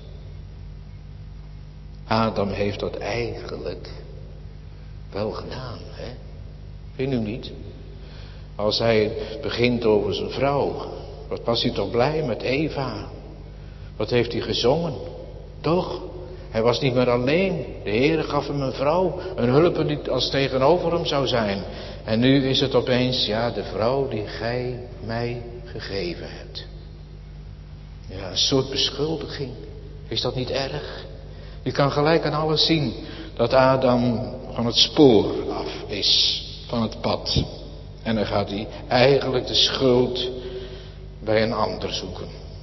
Adam heeft dat eigenlijk wel gedaan, hè? Vind u niet? Als hij begint over zijn vrouw, wat was hij toch blij met Eva? Wat heeft hij gezongen? Toch? Hij was niet meer alleen. De Heere gaf hem een vrouw, een hulp die als tegenover hem zou zijn. En nu is het opeens, ja, de vrouw die gij mij gegeven hebt. Ja, een soort beschuldiging. Is dat niet erg? Je kan gelijk aan alles zien dat Adam van het spoor af is, van het pad. En dan gaat hij eigenlijk de schuld bij een ander zoeken.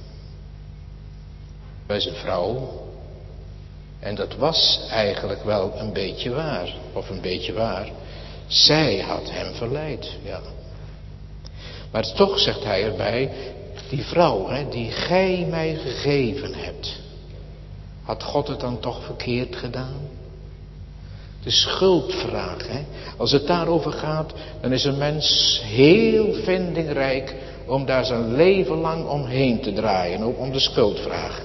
Bij zijn vrouw. En dat was eigenlijk wel een beetje waar. Of een beetje waar. Zij had hem verleid, ja. Maar toch zegt hij erbij, die vrouw, hè, die gij mij gegeven hebt. Had God het dan toch verkeerd gedaan? De schuldvraag, hè. Als het daarover gaat, dan is een mens heel vindingrijk om daar zijn leven lang omheen te draaien, ook om de schuldvraag.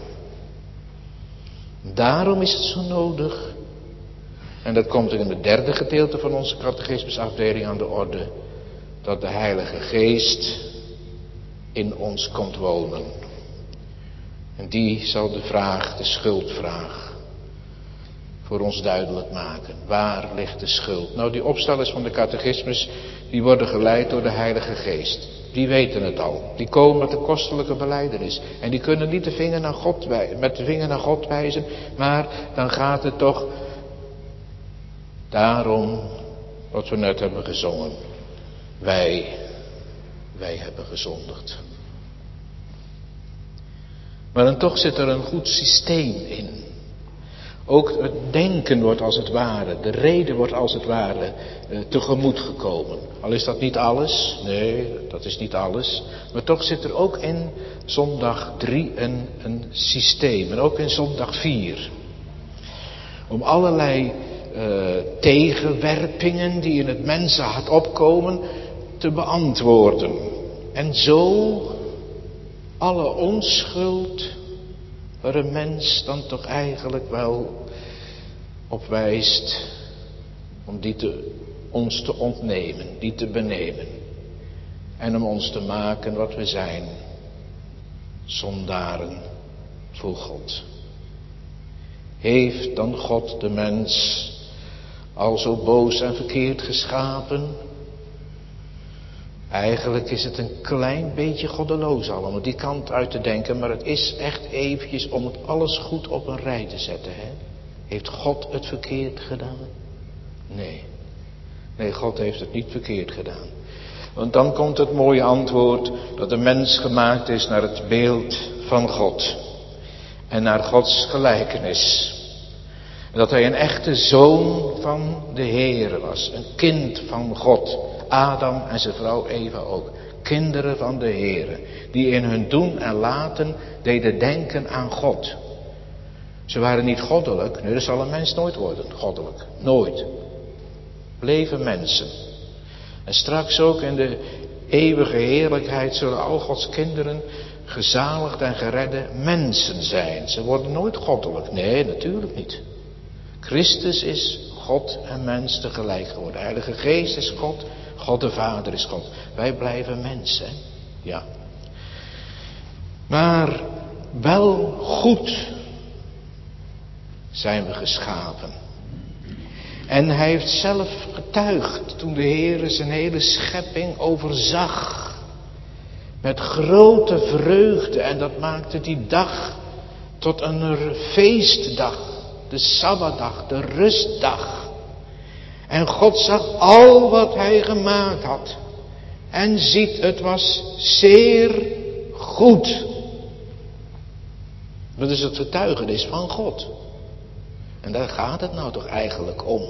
Daarom is het zo nodig, en dat komt in het derde gedeelte van onze catechismusafdeling aan de orde, dat de Heilige Geest in ons komt wonen. En die zal de vraag, de schuldvraag, voor ons duidelijk maken. Waar ligt de schuld? Nou, die opstellers van de catechismus, die worden geleid door de Heilige Geest. Die weten het al. Die komen met de kostelijke belijdenis. En die kunnen niet met de vinger naar God wijzen, maar dan gaat het toch daarom wat we net hebben gezongen. Wij hebben gezondigd. Maar dan toch zit er een goed systeem in. Ook het denken wordt als het ware, de reden wordt als het ware tegemoet gekomen. Al is dat niet alles, nee, dat is niet alles. Maar toch zit er ook in zondag 3 een systeem. En ook in zondag 4. Om allerlei tegenwerpingen die in het mensenhart opkomen te beantwoorden. En zo alle onschuld waar een mens dan toch eigenlijk wel op wijst om ons te ontnemen, die te benemen. En om ons te maken wat we zijn, zondaren voor God. Heeft dan God de mens al zo boos en verkeerd geschapen? Eigenlijk is het een klein beetje goddeloos allemaal die kant uit te denken. Maar het is echt eventjes om het alles goed op een rij te zetten. Hè? Heeft God het verkeerd gedaan? Nee. Nee, God heeft het niet verkeerd gedaan. Want dan komt het mooie antwoord dat de mens gemaakt is naar het beeld van God. En naar Gods gelijkenis. Dat hij een echte zoon van de Heere was. Een kind van God. Adam en zijn vrouw Eva ook. Kinderen van de Heere. Die in hun doen en laten deden denken aan God. Ze waren niet goddelijk. Nee, dat zal een mens nooit worden. Goddelijk. Nooit. Bleven mensen. En straks ook in de eeuwige heerlijkheid zullen al Gods kinderen gezaligd en geredde mensen zijn. Ze worden nooit goddelijk. Nee, natuurlijk niet. Christus is God en mens tegelijk geworden. De Heilige Geest is God. God de Vader is God. Wij blijven mensen. Ja. Maar wel goed zijn we geschapen. En hij heeft zelf getuigd toen de Heer zijn hele schepping overzag. Met grote vreugde. En dat maakte die dag tot een feestdag. De Sabbatdag, de rustdag. En God zag al wat hij gemaakt had. En ziet, het was zeer goed. Dat is het getuigenis van God. En daar gaat het nou toch eigenlijk om.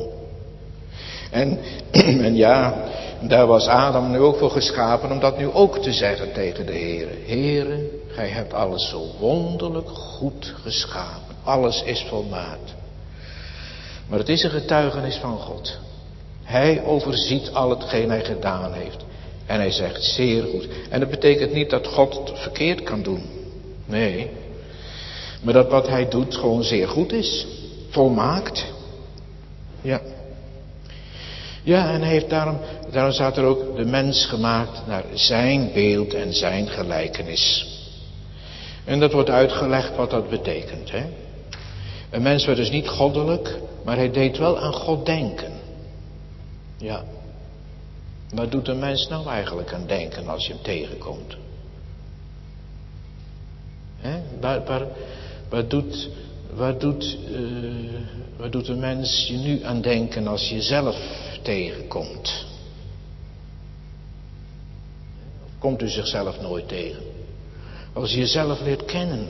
En ja, daar was Adam nu ook voor geschapen om dat nu ook te zeggen tegen de Heere. Heere, gij hebt alles zo wonderlijk goed geschapen. Alles is volmaakt. Maar het is een getuigenis van God. Hij overziet al hetgeen hij gedaan heeft. En hij zegt zeer goed. En dat betekent niet dat God het verkeerd kan doen. Nee. Maar dat wat hij doet gewoon zeer goed is. Volmaakt. Ja. Ja, en hij heeft daarom staat er ook de mens gemaakt naar zijn beeld en zijn gelijkenis. En dat wordt uitgelegd wat dat betekent. Hè? Een mens werd dus niet goddelijk, maar hij deed wel aan God denken. Ja. Wat doet een mens nou eigenlijk aan denken als je hem tegenkomt? Hè? Waar doet een mens je nu aan denken als je zelf tegenkomt? Of komt u zichzelf nooit tegen? Als je jezelf leert kennen,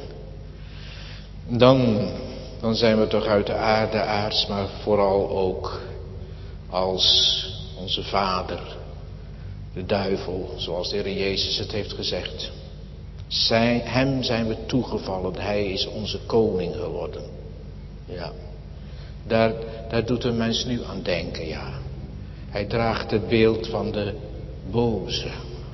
dan zijn we toch uit de aarde aards, maar vooral ook als onze vader, de duivel, zoals de Heer Jezus het heeft gezegd. Hem zijn we toegevallen, hij is onze koning geworden. Ja, daar doet een mens nu aan denken, ja. Hij draagt het beeld van de boze.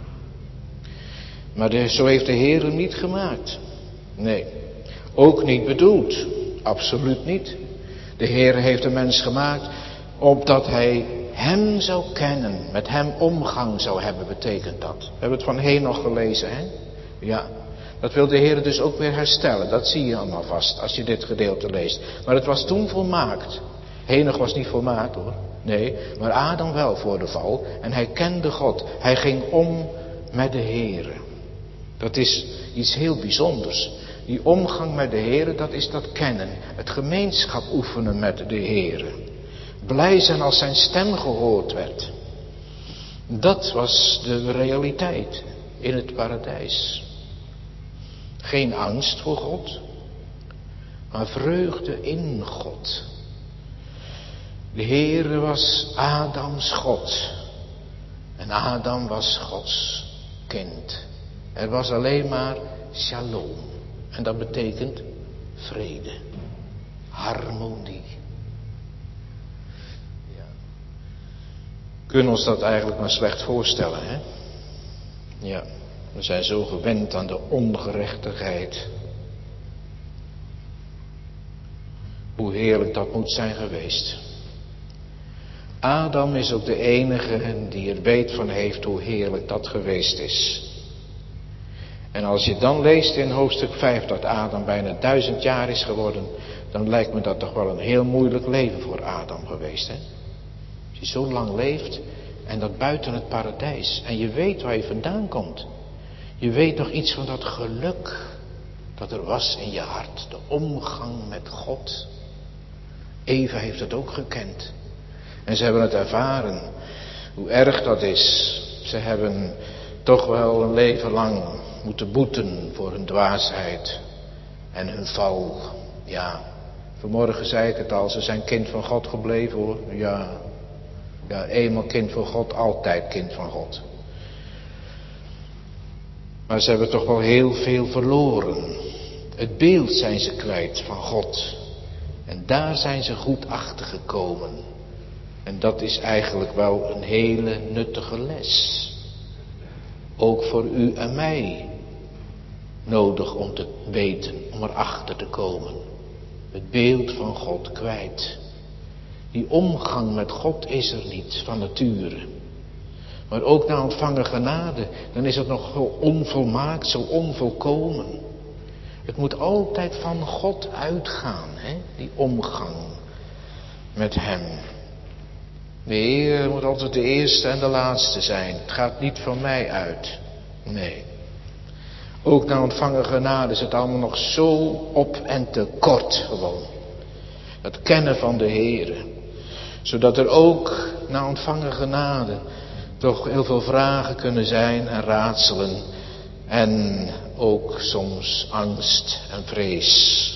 Maar zo heeft de Heer hem niet gemaakt. Nee, ook niet bedoeld. Absoluut niet. De Heer heeft de mens gemaakt opdat hij hem zou kennen. Met hem omgang zou hebben, betekent dat. We hebben het van Henoch gelezen, hè? Ja, dat wil de Heer dus ook weer herstellen. Dat zie je allemaal vast als je dit gedeelte leest. Maar het was toen volmaakt. Henoch was niet volmaakt hoor. Nee, maar Adam wel voor de val. En hij kende God. Hij ging om met de Heer. Dat is iets heel bijzonders. Die omgang met de Heer, dat is dat kennen. Het gemeenschap oefenen met de Heer. Blij zijn als zijn stem gehoord werd. Dat was de realiteit in het paradijs. Geen angst voor God, maar vreugde in God. De Heere was Adams God. En Adam was Gods kind. Er was alleen maar shalom. En dat betekent vrede. Harmonie. Ja. We kunnen ons dat eigenlijk maar slecht voorstellen, hè? Ja. We zijn zo gewend aan de ongerechtigheid. Hoe heerlijk dat moet zijn geweest. Adam is ook de enige die er weet van heeft hoe heerlijk dat geweest is. En als je dan leest in hoofdstuk 5 dat Adam bijna 1000 jaar is geworden, dan lijkt me dat toch wel een heel moeilijk leven voor Adam geweest, hè? Als je zo lang leeft en dat buiten het paradijs. En je weet waar je vandaan komt. Je weet nog iets van dat geluk dat er was in je hart. De omgang met God. Eva heeft het ook gekend. En ze hebben het ervaren. Hoe erg dat is. Ze hebben toch wel een leven lang moeten boeten voor hun dwaasheid. En hun val. Ja, vanmorgen zei ik het al. Ze zijn kind van God gebleven hoor. Ja, eenmaal kind van God, altijd kind van God. Maar ze hebben toch wel heel veel verloren. Het beeld zijn ze kwijt van God. En daar zijn ze goed achter gekomen. En dat is eigenlijk wel een hele nuttige les. Ook voor u en mij. Nodig om te weten, om erachter te komen. Het beeld van God kwijt. Die omgang met God is er niet van nature. Maar ook na ontvangen genade, dan is het nog zo onvolmaakt, zo onvolkomen. Het moet altijd van God uitgaan, hè? Die omgang met Hem. De Heer moet altijd de eerste en de laatste zijn. Het gaat niet van mij uit. Nee. Ook na ontvangen genade is het allemaal nog zo op en te kort gewoon. Het kennen van de Heer. Zodat er ook na ontvangen genade toch heel veel vragen kunnen zijn en raadselen. En ook soms angst en vrees.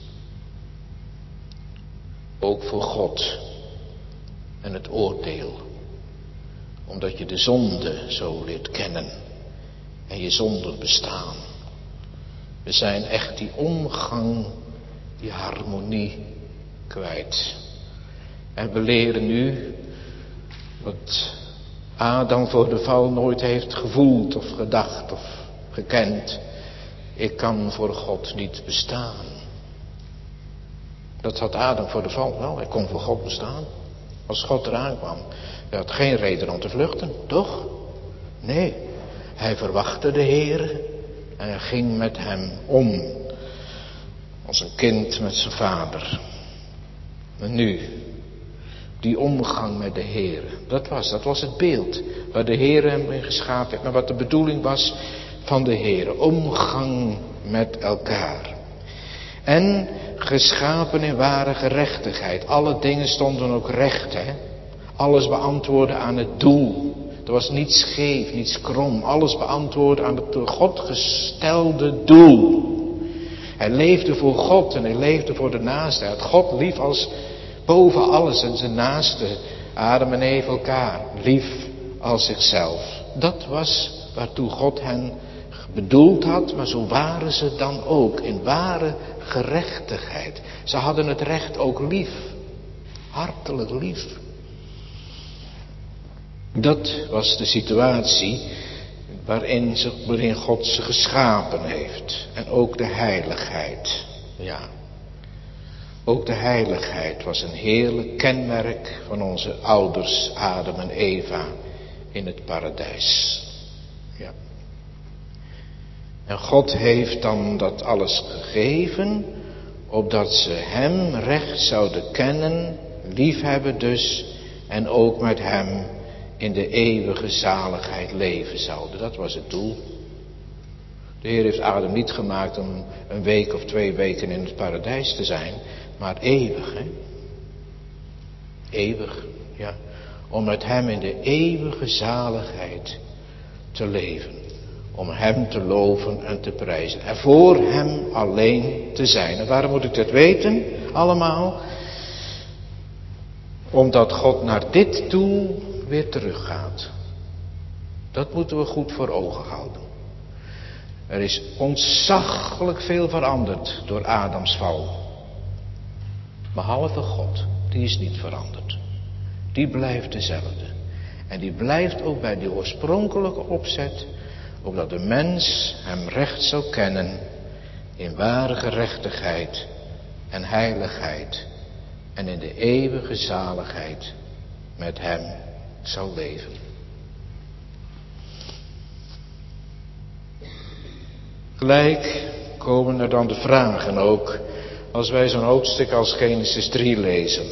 Ook voor God en het oordeel. Omdat je de zonde zo leert kennen. En je zonder bestaan. We zijn echt die omgang, die harmonie kwijt. En we leren nu wat Adam voor de val nooit heeft gevoeld of gedacht of gekend. Ik kan voor God niet bestaan. Dat had Adam voor de val wel. Hij kon voor God bestaan. Als God eraan kwam. Hij had geen reden om te vluchten, toch? Nee. Hij verwachtte de Heer. En hij ging met hem om. Als een kind met zijn vader. Maar nu. Die omgang met de Heer. Dat was het beeld. Waar de Heer hem in geschapen heeft. Maar wat de bedoeling was van de Heer. Omgang met elkaar. En geschapen in ware gerechtigheid. Alle dingen stonden ook recht. Hè? Alles beantwoordde aan het doel. Er was niets scheef, niets krom. Alles beantwoordde aan het door God gestelde doel. Hij leefde voor God en hij leefde voor de naaste. Hij had God lief als boven alles en zijn naaste. Adam en Eva elkaar. Lief als zichzelf. Dat was waartoe God hen bedoeld had, maar zo waren ze dan ook in ware gerechtigheid. Ze hadden het recht ook lief, hartelijk lief. Dat was de situatie waarin God ze geschapen heeft. En ook de heiligheid, ja. Ook de heiligheid was een heerlijk kenmerk van onze ouders Adam en Eva in het paradijs. Ja. En God heeft dan dat alles gegeven, opdat ze hem recht zouden kennen, liefhebben dus, en ook met hem in de eeuwige zaligheid leven zouden. Dat was het doel. De Heer heeft Adam niet gemaakt om een week of 2 weken in het paradijs te zijn, maar eeuwig, hè? Eeuwig, ja. Om met hem in de eeuwige zaligheid te leven. Om hem te loven en te prijzen. En voor hem alleen te zijn. En waarom moet ik dat weten? Allemaal. Omdat God naar dit doel weer teruggaat. Dat moeten we goed voor ogen houden. Er is ontzaglijk veel veranderd door Adams val. Behalve God. Die is niet veranderd. Die blijft dezelfde. En die blijft ook bij die oorspronkelijke opzet. Opdat de mens hem recht zou kennen in ware gerechtigheid en heiligheid en in de eeuwige zaligheid met hem zou leven. Gelijk komen er dan de vragen ook als wij zo'n hoofdstuk als Genesis 3 lezen.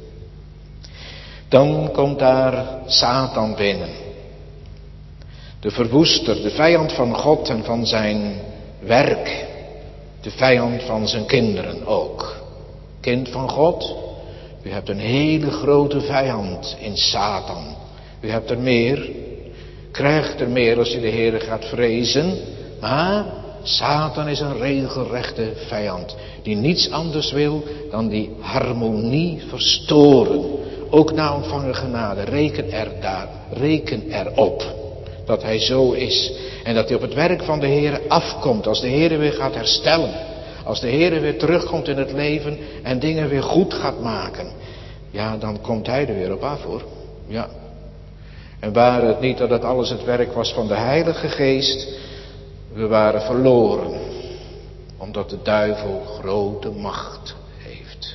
Dan komt daar Satan binnen. De verwoester, de vijand van God en van zijn werk. De vijand van zijn kinderen ook. Kind van God, u hebt een hele grote vijand in Satan. U hebt er meer, krijgt er meer als je de Heere gaat vrezen. Maar Satan is een regelrechte vijand. Die niets anders wil dan die harmonie verstoren. Ook na ontvangen genade, reken erop dat hij zo is. En dat hij op het werk van de Heere afkomt. Als de Heere weer gaat herstellen. Als de Heere weer terugkomt in het leven en dingen weer goed gaat maken. Ja, dan komt hij er weer op af hoor. Ja. En waren het niet dat het alles het werk was van de Heilige Geest. We waren verloren. Omdat de duivel grote macht heeft.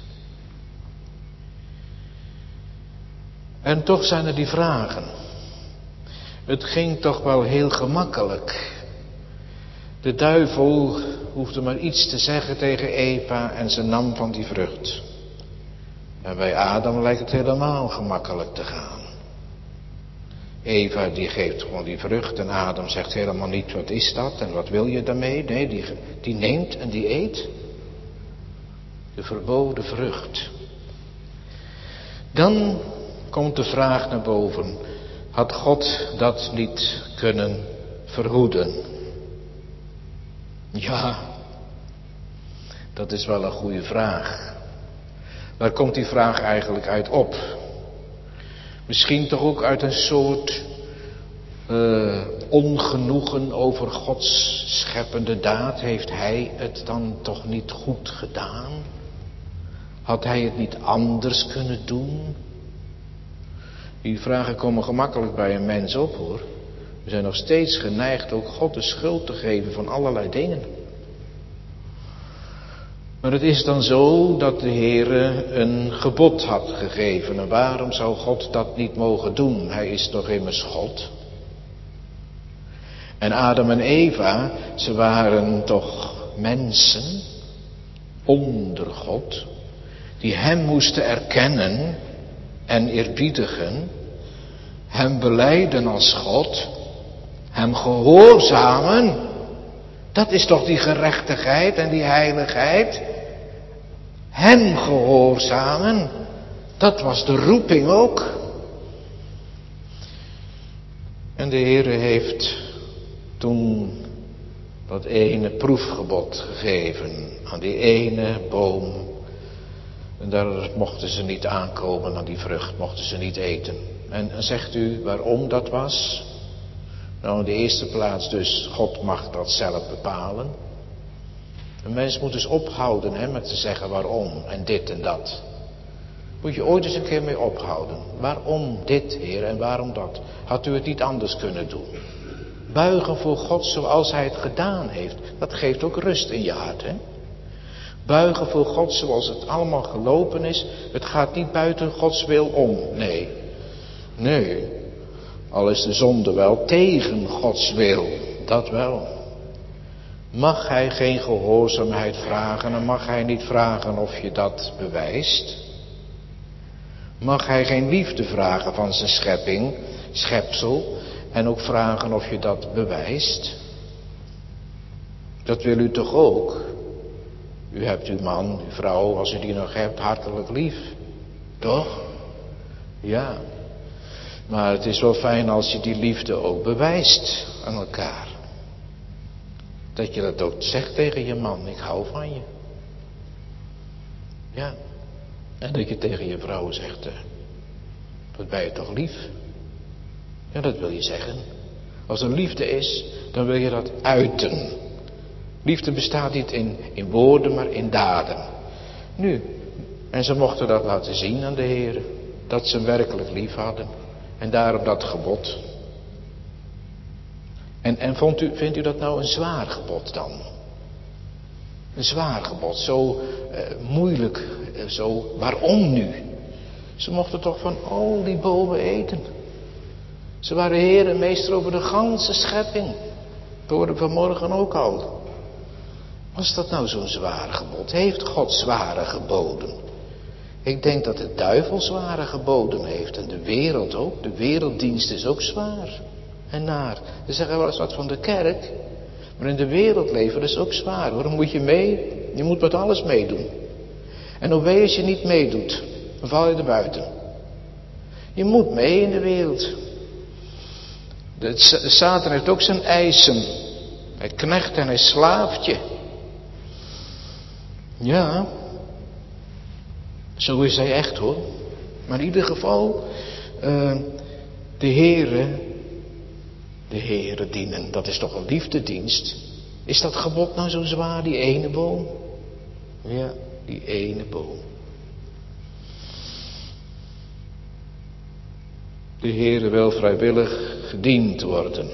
En toch zijn er die vragen. Het ging toch wel heel gemakkelijk. De duivel hoefde maar iets te zeggen tegen Eva en ze nam van die vrucht. En bij Adam lijkt het helemaal gemakkelijk te gaan. Eva die geeft gewoon die vrucht en Adam zegt helemaal niet wat is dat en wat wil je daarmee. Nee, die neemt en die eet. De verboden vrucht. Dan komt de vraag naar boven. Had God dat niet kunnen verhoeden? Ja, dat is wel een goede vraag. Waar komt die vraag eigenlijk uit op? Misschien toch ook uit een soort ongenoegen over Gods scheppende daad. Heeft hij het dan toch niet goed gedaan? Had hij het niet anders kunnen doen? Die vragen komen gemakkelijk bij een mens op hoor. We zijn nog steeds geneigd ook God de schuld te geven van allerlei dingen. Maar het is dan zo dat de Heere een gebod had gegeven. En waarom zou God dat niet mogen doen? Hij is toch immers God. En Adam en Eva, ze waren toch mensen onder God. Die hem moesten erkennen en eerbiedigen. Hem belijden als God. Hem gehoorzamen. Dat is toch die gerechtigheid en die heiligheid. Hem gehoorzamen. Dat was de roeping ook. En de Heere heeft toen dat ene proefgebod gegeven. Aan die ene boom. En daar mochten ze niet aankomen, aan die vrucht mochten ze niet eten. En zegt u waarom dat was? Nou, in de eerste plaats dus, God mag dat zelf bepalen. Een mens moet dus ophouden met te zeggen waarom en dit en dat. Moet je ooit eens een keer mee ophouden. Waarom dit, Heer, en waarom dat? Had u het niet anders kunnen doen? Buigen voor God zoals Hij het gedaan heeft. Dat geeft ook rust in je hart, hè? Buigen voor God zoals het allemaal gelopen is. Het gaat niet buiten Gods wil om. Nee. Al is de zonde wel tegen Gods wil. Dat wel. Mag Hij geen gehoorzaamheid vragen en mag Hij niet vragen of je dat bewijst? Mag Hij geen liefde vragen van zijn schepsel, en ook vragen of je dat bewijst? Dat wil u toch ook? U hebt uw man, uw vrouw, als u die nog hebt, hartelijk lief. Toch? Ja. Maar het is wel fijn als je die liefde ook bewijst aan elkaar. Dat je dat ook zegt tegen je man, ik hou van je. Ja. En dat je tegen je vrouw zegt, wat ben je toch lief? Ja, dat wil je zeggen. Als er liefde is, dan wil je dat uiten. Liefde bestaat niet in woorden, maar in daden. Nu, en ze mochten dat laten zien aan de Heer, dat ze hem werkelijk lief hadden. En daarom dat gebod. En vindt u dat nou een zwaar gebod dan? Een zwaar gebod, zo moeilijk, zo waarom nu? Ze mochten toch van al die bomen eten. Ze waren Heer en meester over de ganse schepping. Dat hoorden we vanmorgen ook al. Was dat nou zo'n zwaar gebod? Heeft God zware geboden? Ik denk dat de duivel zware geboden heeft en de wereld ook. De werelddienst is ook zwaar en naar. Ze zeggen wel eens wat van de kerk, maar in de wereld leven is ook zwaar. Waarom moet je mee? Je moet met alles meedoen. En hoe weet je als je niet meedoet? Dan val je er buiten. Je moet mee in de wereld. De Satan heeft ook zijn eisen. Hij knecht en hij slaaft je. Ja, zo is hij echt hoor. Maar in ieder geval, de Heere dienen, dat is toch een liefdedienst. Is dat gebod nou zo zwaar, die ene boom? Ja, die ene boom. De Heere wil vrijwillig gediend worden.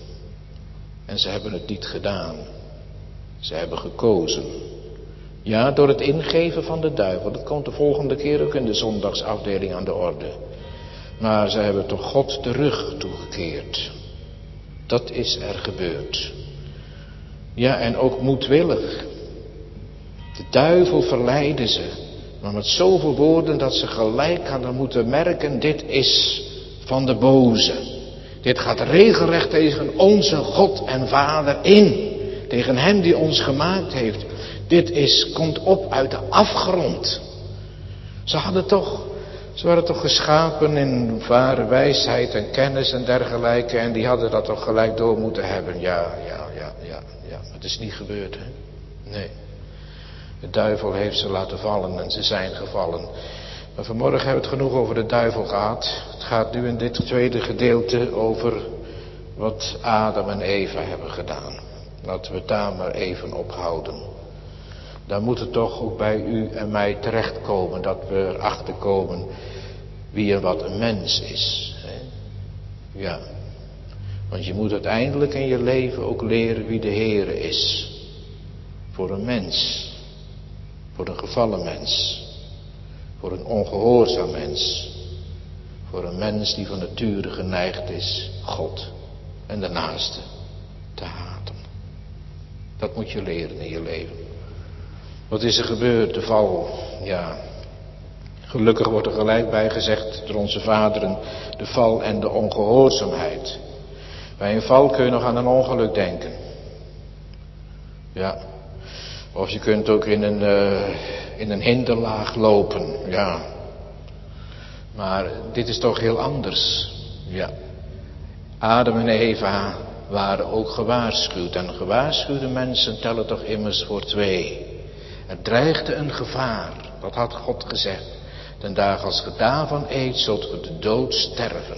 En ze hebben het niet gedaan. Ze hebben gekozen. Ja, door het ingeven van de duivel. Dat komt de volgende keer ook in de zondagsafdeling aan de orde. Maar ze hebben toch God de rug toegekeerd. Dat is er gebeurd. Ja, en ook moedwillig. De duivel verleidde ze. Maar met zoveel woorden dat ze gelijk hadden moeten merken. Dit is van de boze. Dit gaat regelrecht tegen onze God en Vader in. Tegen hem die ons gemaakt heeft. Dit komt op uit de afgrond. Ze waren toch geschapen in ware wijsheid en kennis en dergelijke. En die hadden dat toch gelijk door moeten hebben. Ja. Het is niet gebeurd, hè? Nee. De duivel heeft ze laten vallen en ze zijn gevallen. Maar vanmorgen hebben we het genoeg over de duivel gehad. Het gaat nu in dit tweede gedeelte over wat Adam en Eva hebben gedaan. Laten we het daar maar even op houden. Daar moet het toch ook bij u en mij terechtkomen. Dat we erachter komen wie en wat een mens is. Hè? Ja. Want je moet uiteindelijk in je leven ook leren wie de Heere is. Voor een mens. Voor een gevallen mens. Voor een ongehoorzaam mens. Voor een mens die van nature geneigd is God en de naaste te haten. Dat moet je leren in je leven. Wat is er gebeurd? De val. Ja. Gelukkig wordt er gelijk bij gezegd door onze vaderen. De val en de ongehoorzaamheid. Bij een val kun je nog aan een ongeluk denken. Ja. Of je kunt ook in een hinderlaag lopen. Ja. Maar dit is toch heel anders. Ja. Adam en Eva waren ook gewaarschuwd. En gewaarschuwde mensen tellen toch immers voor 2. Er dreigde een gevaar. Dat had God gezegd. Den dag als ge daarvan eet, zult ge de dood sterven.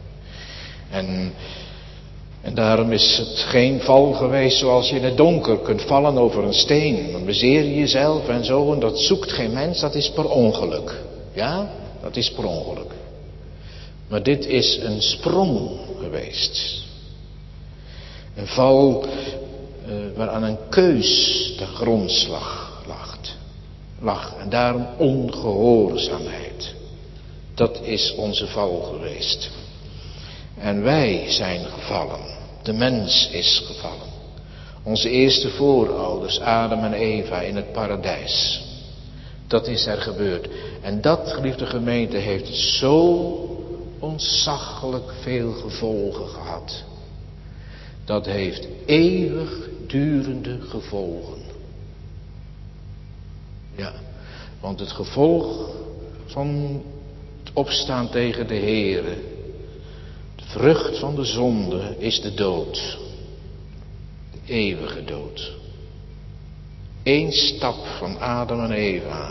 En daarom is het geen val geweest zoals je in het donker kunt vallen over een steen. Dan bezeer je jezelf en zo. En dat zoekt geen mens, dat is per ongeluk. Ja, dat is per ongeluk. Maar dit is een sprong geweest. Een val waaraan een keus de grondslag lag. En daarom ongehoorzaamheid. Dat is onze val geweest. En wij zijn gevallen. De mens is gevallen. Onze eerste voorouders, Adam en Eva in het paradijs. Dat is er gebeurd. En dat, geliefde gemeente, heeft zo ontzaglijk veel gevolgen gehad. Dat heeft eeuwig durende gevolgen. Ja, want het gevolg van het opstaan tegen de Heere, de vrucht van de zonde, is de dood. De eeuwige dood. Eén stap van Adam en Eva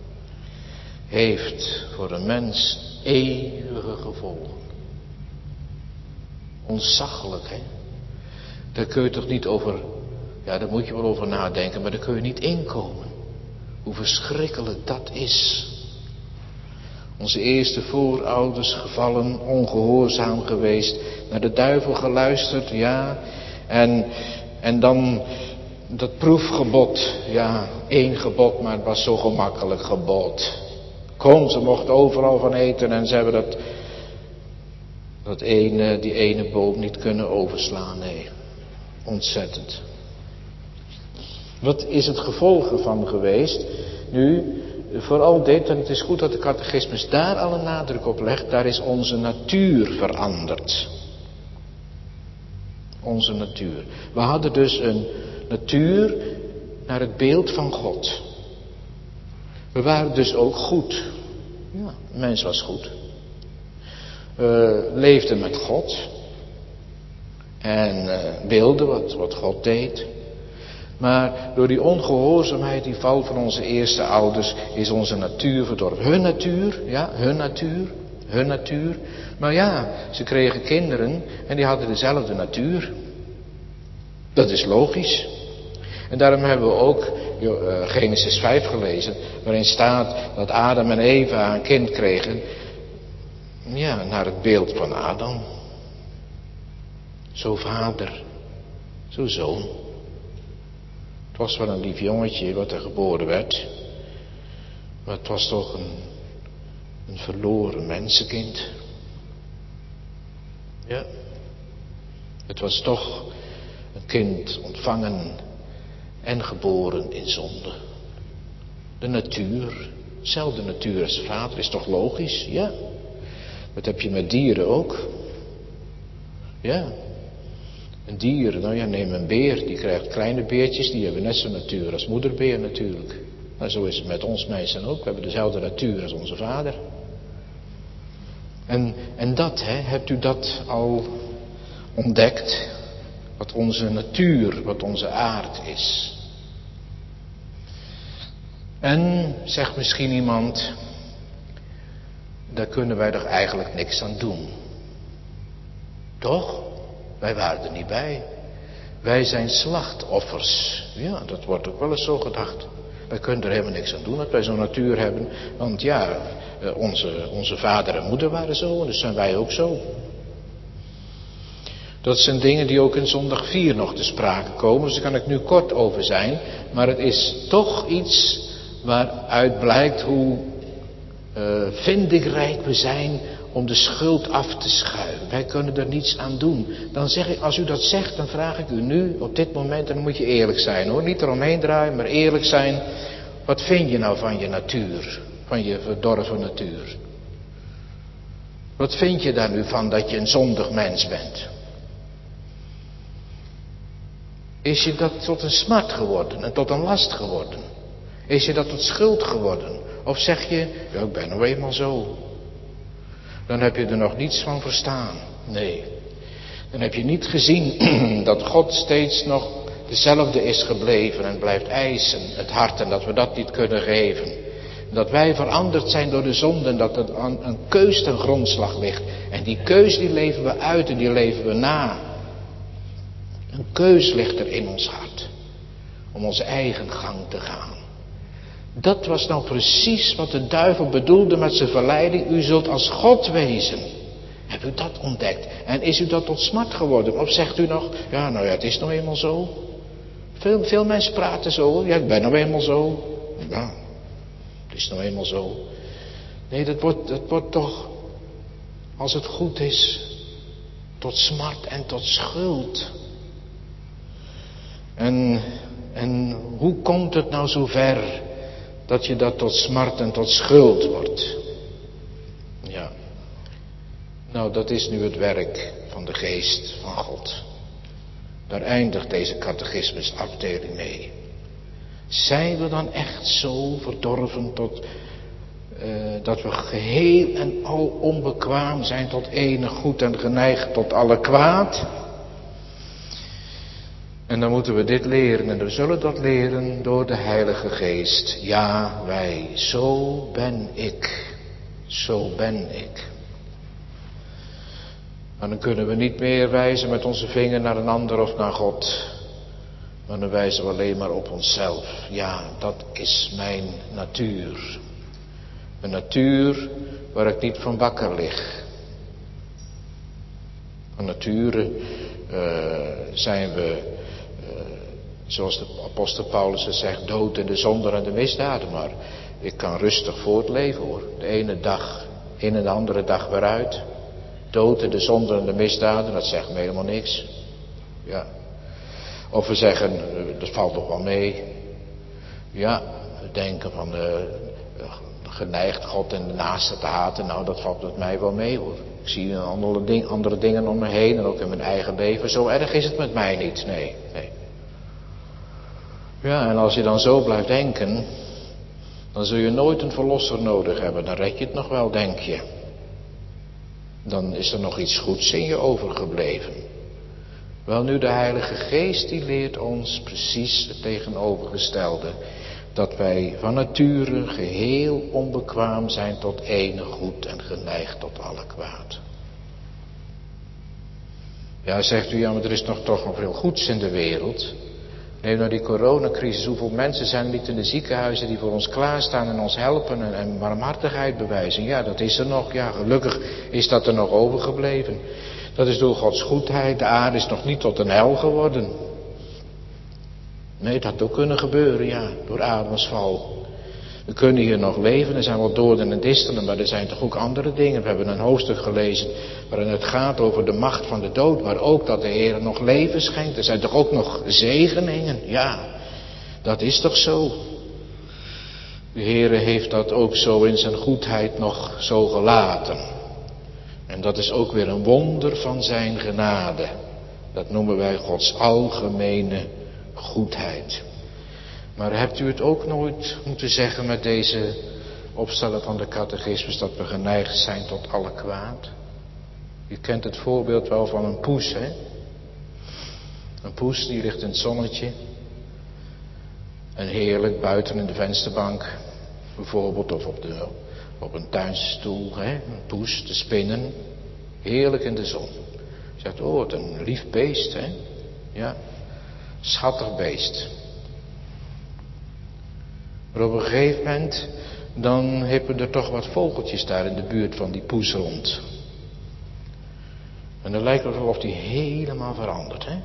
heeft voor een mens eeuwige gevolgen. Ontzaglijk, hè? Daar kun je toch niet over, ja, daar moet je wel over nadenken, maar daar kun je niet inkomen. Hoe verschrikkelijk dat is. Onze eerste voorouders gevallen, ongehoorzaam geweest, naar de duivel geluisterd, ja. En dan dat proefgebod, ja, 1 gebod, maar het was zo gemakkelijk gebod. Kom, ze mochten overal van eten en ze hebben die ene boom niet kunnen overslaan, nee. Ontzettend. Wat is het gevolg ervan geweest? Nu, vooral dit, en het is goed dat de catechismus daar al een nadruk op legt, daar is onze natuur veranderd. Onze natuur. We hadden dus een natuur naar het beeld van God. We waren dus ook goed. Ja, de mens was goed. Leefden met God. En wilden wat God deed. Maar door die ongehoorzaamheid, die val van onze eerste ouders, is onze natuur verdorven. Hun natuur. Maar ja, ze kregen kinderen en die hadden dezelfde natuur. Dat is logisch. En daarom hebben we ook Genesis 5 gelezen, waarin staat dat Adam en Eva een kind kregen. Ja, naar het beeld van Adam. Zo vader, zo zoon. Het was wel een lief jongetje wat er geboren werd. Maar het was toch een verloren mensenkind. Ja. Het was toch een kind ontvangen en geboren in zonde. De natuur, dezelfde natuur als de vader, is toch logisch? Ja. Dat heb je met dieren ook. Ja. Een dier, nou ja, neem een beer, die krijgt kleine beertjes, die hebben net zo'n natuur als moederbeer natuurlijk. Nou, zo is het met ons mensen ook, we hebben dezelfde natuur als onze vader. En dat, hebt u dat al ontdekt? Wat onze natuur, wat onze aard is. En, zegt misschien iemand, daar kunnen wij toch eigenlijk niks aan doen. Toch? Wij waren er niet bij. Wij zijn slachtoffers. Ja, dat wordt ook wel eens zo gedacht. Wij kunnen er helemaal niks aan doen dat wij zo'n natuur hebben. Want ja, onze vader en moeder waren zo en dus zijn wij ook zo. Dat zijn dingen die ook in zondag 4 nog te sprake komen. Dus daar kan ik nu kort over zijn. Maar het is toch iets waaruit blijkt hoe vindingrijk we zijn om de schuld af te schuiven. Wij kunnen er niets aan doen. Dan zeg ik, als u dat zegt, dan vraag ik u nu, op dit moment, en dan moet je eerlijk zijn hoor. Niet eromheen draaien, maar eerlijk zijn. Wat vind je nou van je natuur? Van je verdorven natuur? Wat vind je daar nu van dat je een zondig mens bent? Is je dat tot een smart geworden en tot een last geworden? Is je dat tot schuld geworden? Of zeg je, ja, ik ben nou eenmaal zo. Dan heb je er nog niets van verstaan. Nee. Dan heb je niet gezien dat God steeds nog dezelfde is gebleven en blijft eisen, het hart, en dat we dat niet kunnen geven. Dat wij veranderd zijn door de zonde en dat er een keus ten grondslag ligt. En die keus die leven we uit en die leven we na. Een keus ligt er in ons hart. Om onze eigen gang te gaan. Dat was nou precies wat de duivel bedoelde met zijn verleiding. U zult als God wezen. Hebt u dat ontdekt? En is u dat tot smart geworden? Of zegt u nog, ja nou ja, het is nou eenmaal zo. Veel mensen praten zo. Ja, ik ben nou eenmaal zo. Ja, het is nou eenmaal zo. Nee, dat wordt toch, als het goed is, tot smart en tot schuld. En hoe komt het nou zover dat je dat tot smart en tot schuld wordt? Ja. Nou, dat is nu het werk van de geest van God. Daar eindigt deze catechismusafdeling mee. Zijn we dan echt zo verdorven tot dat we geheel en al onbekwaam zijn tot enig goed en geneigd tot alle kwaad? En dan moeten we dit leren en we zullen dat leren door de Heilige Geest. Ja, wij, zo ben ik. Zo ben ik. Maar dan kunnen we niet meer wijzen met onze vinger naar een ander of naar God. Maar dan wijzen we alleen maar op onszelf. Ja, dat is mijn natuur. Een natuur waar ik niet van wakker lig. Van nature zijn we, zoals de apostel Paulus het zegt, dood in de zonde en de misdaden. Maar ik kan rustig voortleven hoor. De ene dag in en de andere dag weer uit. Dood in de zonde en de misdaden, dat zegt me helemaal niks. Ja. Of we zeggen, dat valt toch wel mee. Ja, we denken van geneigd God en de naaste te haten. Nou, dat valt met mij wel mee hoor. Ik zie andere dingen om me heen en ook in mijn eigen leven. Zo erg is het met mij niet, nee. Ja, en als je dan zo blijft denken, dan zul je nooit een verlosser nodig hebben. Dan red je het nog wel, denk je. Dan is er nog iets goeds in je overgebleven. Wel nu, de Heilige Geest die leert ons precies het tegenovergestelde. Dat wij van nature geheel onbekwaam zijn tot enig goed en geneigd tot alle kwaad. Ja, zegt u, ja, maar er is toch nog veel goeds in de wereld. Neem nou die coronacrisis, hoeveel mensen zijn er niet in de ziekenhuizen die voor ons klaarstaan en ons helpen en barmhartigheid bewijzen. Ja, dat is er nog, ja, gelukkig is dat er nog overgebleven. Dat is door Gods goedheid, de aarde is nog niet tot een hel geworden. Nee, het had ook kunnen gebeuren, ja, door Adams val. We kunnen hier nog leven, er zijn wel doden en distelen, maar er zijn toch ook andere dingen. We hebben een hoofdstuk gelezen waarin het gaat over de macht van de dood, maar ook dat de Heer nog leven schenkt. Er zijn toch ook nog zegeningen, ja, dat is toch zo. De Heer heeft dat ook zo in zijn goedheid nog zo gelaten. En dat is ook weer een wonder van zijn genade. Dat noemen wij Gods algemene goedheid. Maar hebt u het ook nooit moeten zeggen met deze opstellen van de catechismus dat we geneigd zijn tot alle kwaad? U kent het voorbeeld wel van een poes, hè? Een poes die ligt in het zonnetje. En heerlijk buiten in de vensterbank bijvoorbeeld, of op een tuinstoel, hè? Een poes te spinnen. Heerlijk in de zon. Je zegt, oh wat een lief beest, hè? Ja, schattig beest. Maar op een gegeven moment, dan hippen er toch wat vogeltjes daar in de buurt van die poes rond. En dan lijkt het wel of die helemaal verandert, hè?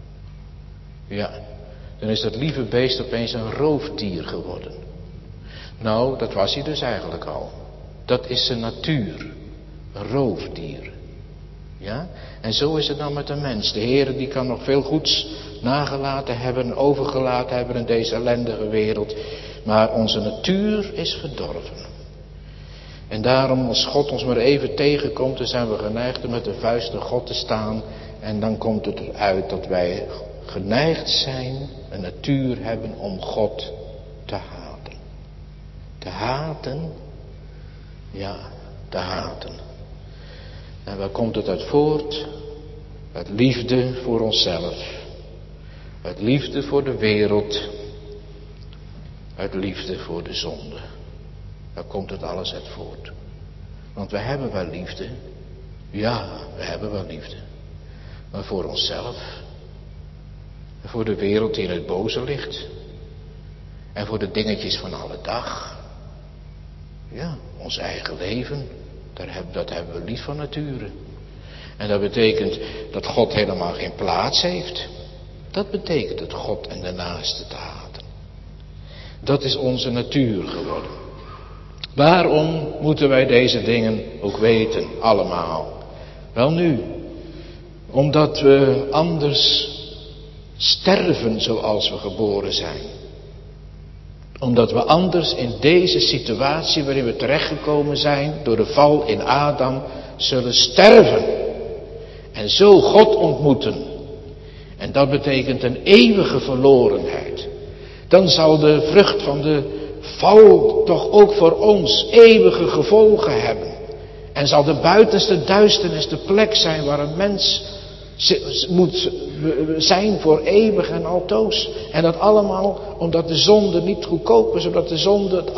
Ja, dan is dat lieve beest opeens een roofdier geworden. Nou, dat was hij dus eigenlijk al. Dat is zijn natuur. Een roofdier. Ja? En zo is het dan met de mens. De Heer die kan nog veel goeds nagelaten hebben, overgelaten hebben in deze ellendige wereld. Maar onze natuur is verdorven. En daarom, als God ons maar even tegenkomt, dan zijn we geneigd om met de vuist naar God te staan. En dan komt het eruit dat wij geneigd zijn, een natuur hebben om God te haten. Te haten? Ja, te haten. En waar komt het uit voort? Uit liefde voor onszelf. Uit liefde voor de wereld. Uit liefde voor de zonde. Daar komt het alles uit voort. Want we hebben wel liefde. Ja, we hebben wel liefde. Maar voor onszelf. En voor de wereld die in het boze ligt. En voor de dingetjes van alle dag. Ja, ons eigen leven. Dat hebben we lief van nature. En dat betekent dat God helemaal geen plaats heeft. Dat betekent het God en de naaste te haten. Dat is onze natuur geworden. Waarom moeten wij deze dingen ook weten, allemaal? Wel nu, omdat we anders sterven zoals we geboren zijn. Omdat we anders in deze situatie waarin we terechtgekomen zijn door de val in Adam zullen sterven. En zo God ontmoeten. En dat betekent een eeuwige verlorenheid. Dan zal de vrucht van de val toch ook voor ons eeuwige gevolgen hebben. En zal de buitenste duisternis de plek zijn waar een mens moet zijn voor eeuwig en altoos. En dat allemaal omdat de zonde niet goedkoop is. Omdat de zonde het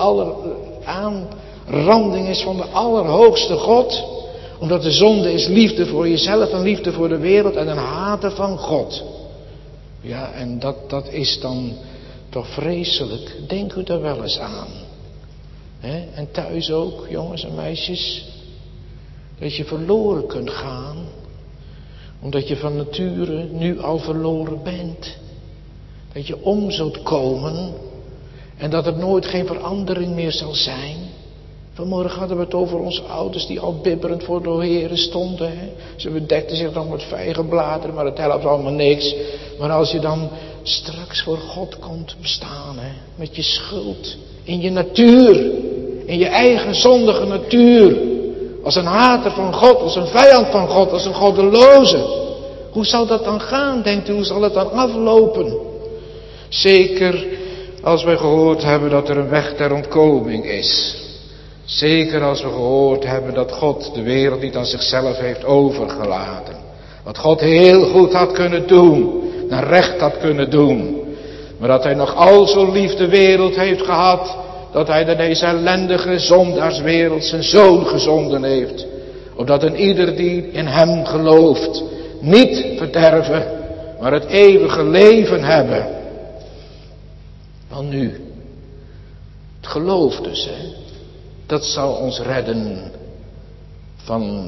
aanranding is van de allerhoogste God. Omdat de zonde is liefde voor jezelf en liefde voor de wereld en een haten van God. Ja, en dat is dan toch vreselijk. Denk u er wel eens aan. He? En thuis ook, jongens en meisjes. Dat je verloren kunt gaan. Omdat je van nature nu al verloren bent. Dat je om zult komen. En dat er nooit geen verandering meer zal zijn. Vanmorgen hadden we het over onze ouders die al bibberend voor de Heere stonden. Hè? Ze bedekten zich nog met vijgenbladeren, maar het helpt allemaal niks. Maar als je dan straks voor God komt bestaan, hè? Met je schuld, in je natuur, in je eigen zondige natuur. Als een hater van God, als een vijand van God, als een goddeloze. Hoe zal dat dan gaan, denkt u? Hoe zal het dan aflopen? Zeker als we gehoord hebben dat er een weg ter ontkoming is. Zeker als we gehoord hebben dat God de wereld niet aan zichzelf heeft overgelaten. Wat God heel goed had kunnen doen, naar recht had kunnen doen. Maar dat hij nog al zo lief de wereld heeft gehad, dat hij naar deze ellendige zondaarswereld zijn zoon gezonden heeft. Opdat een ieder die in hem gelooft, niet verderven, maar het eeuwige leven hebben. Want nu, het geloof dus, hè, dat zal ons redden van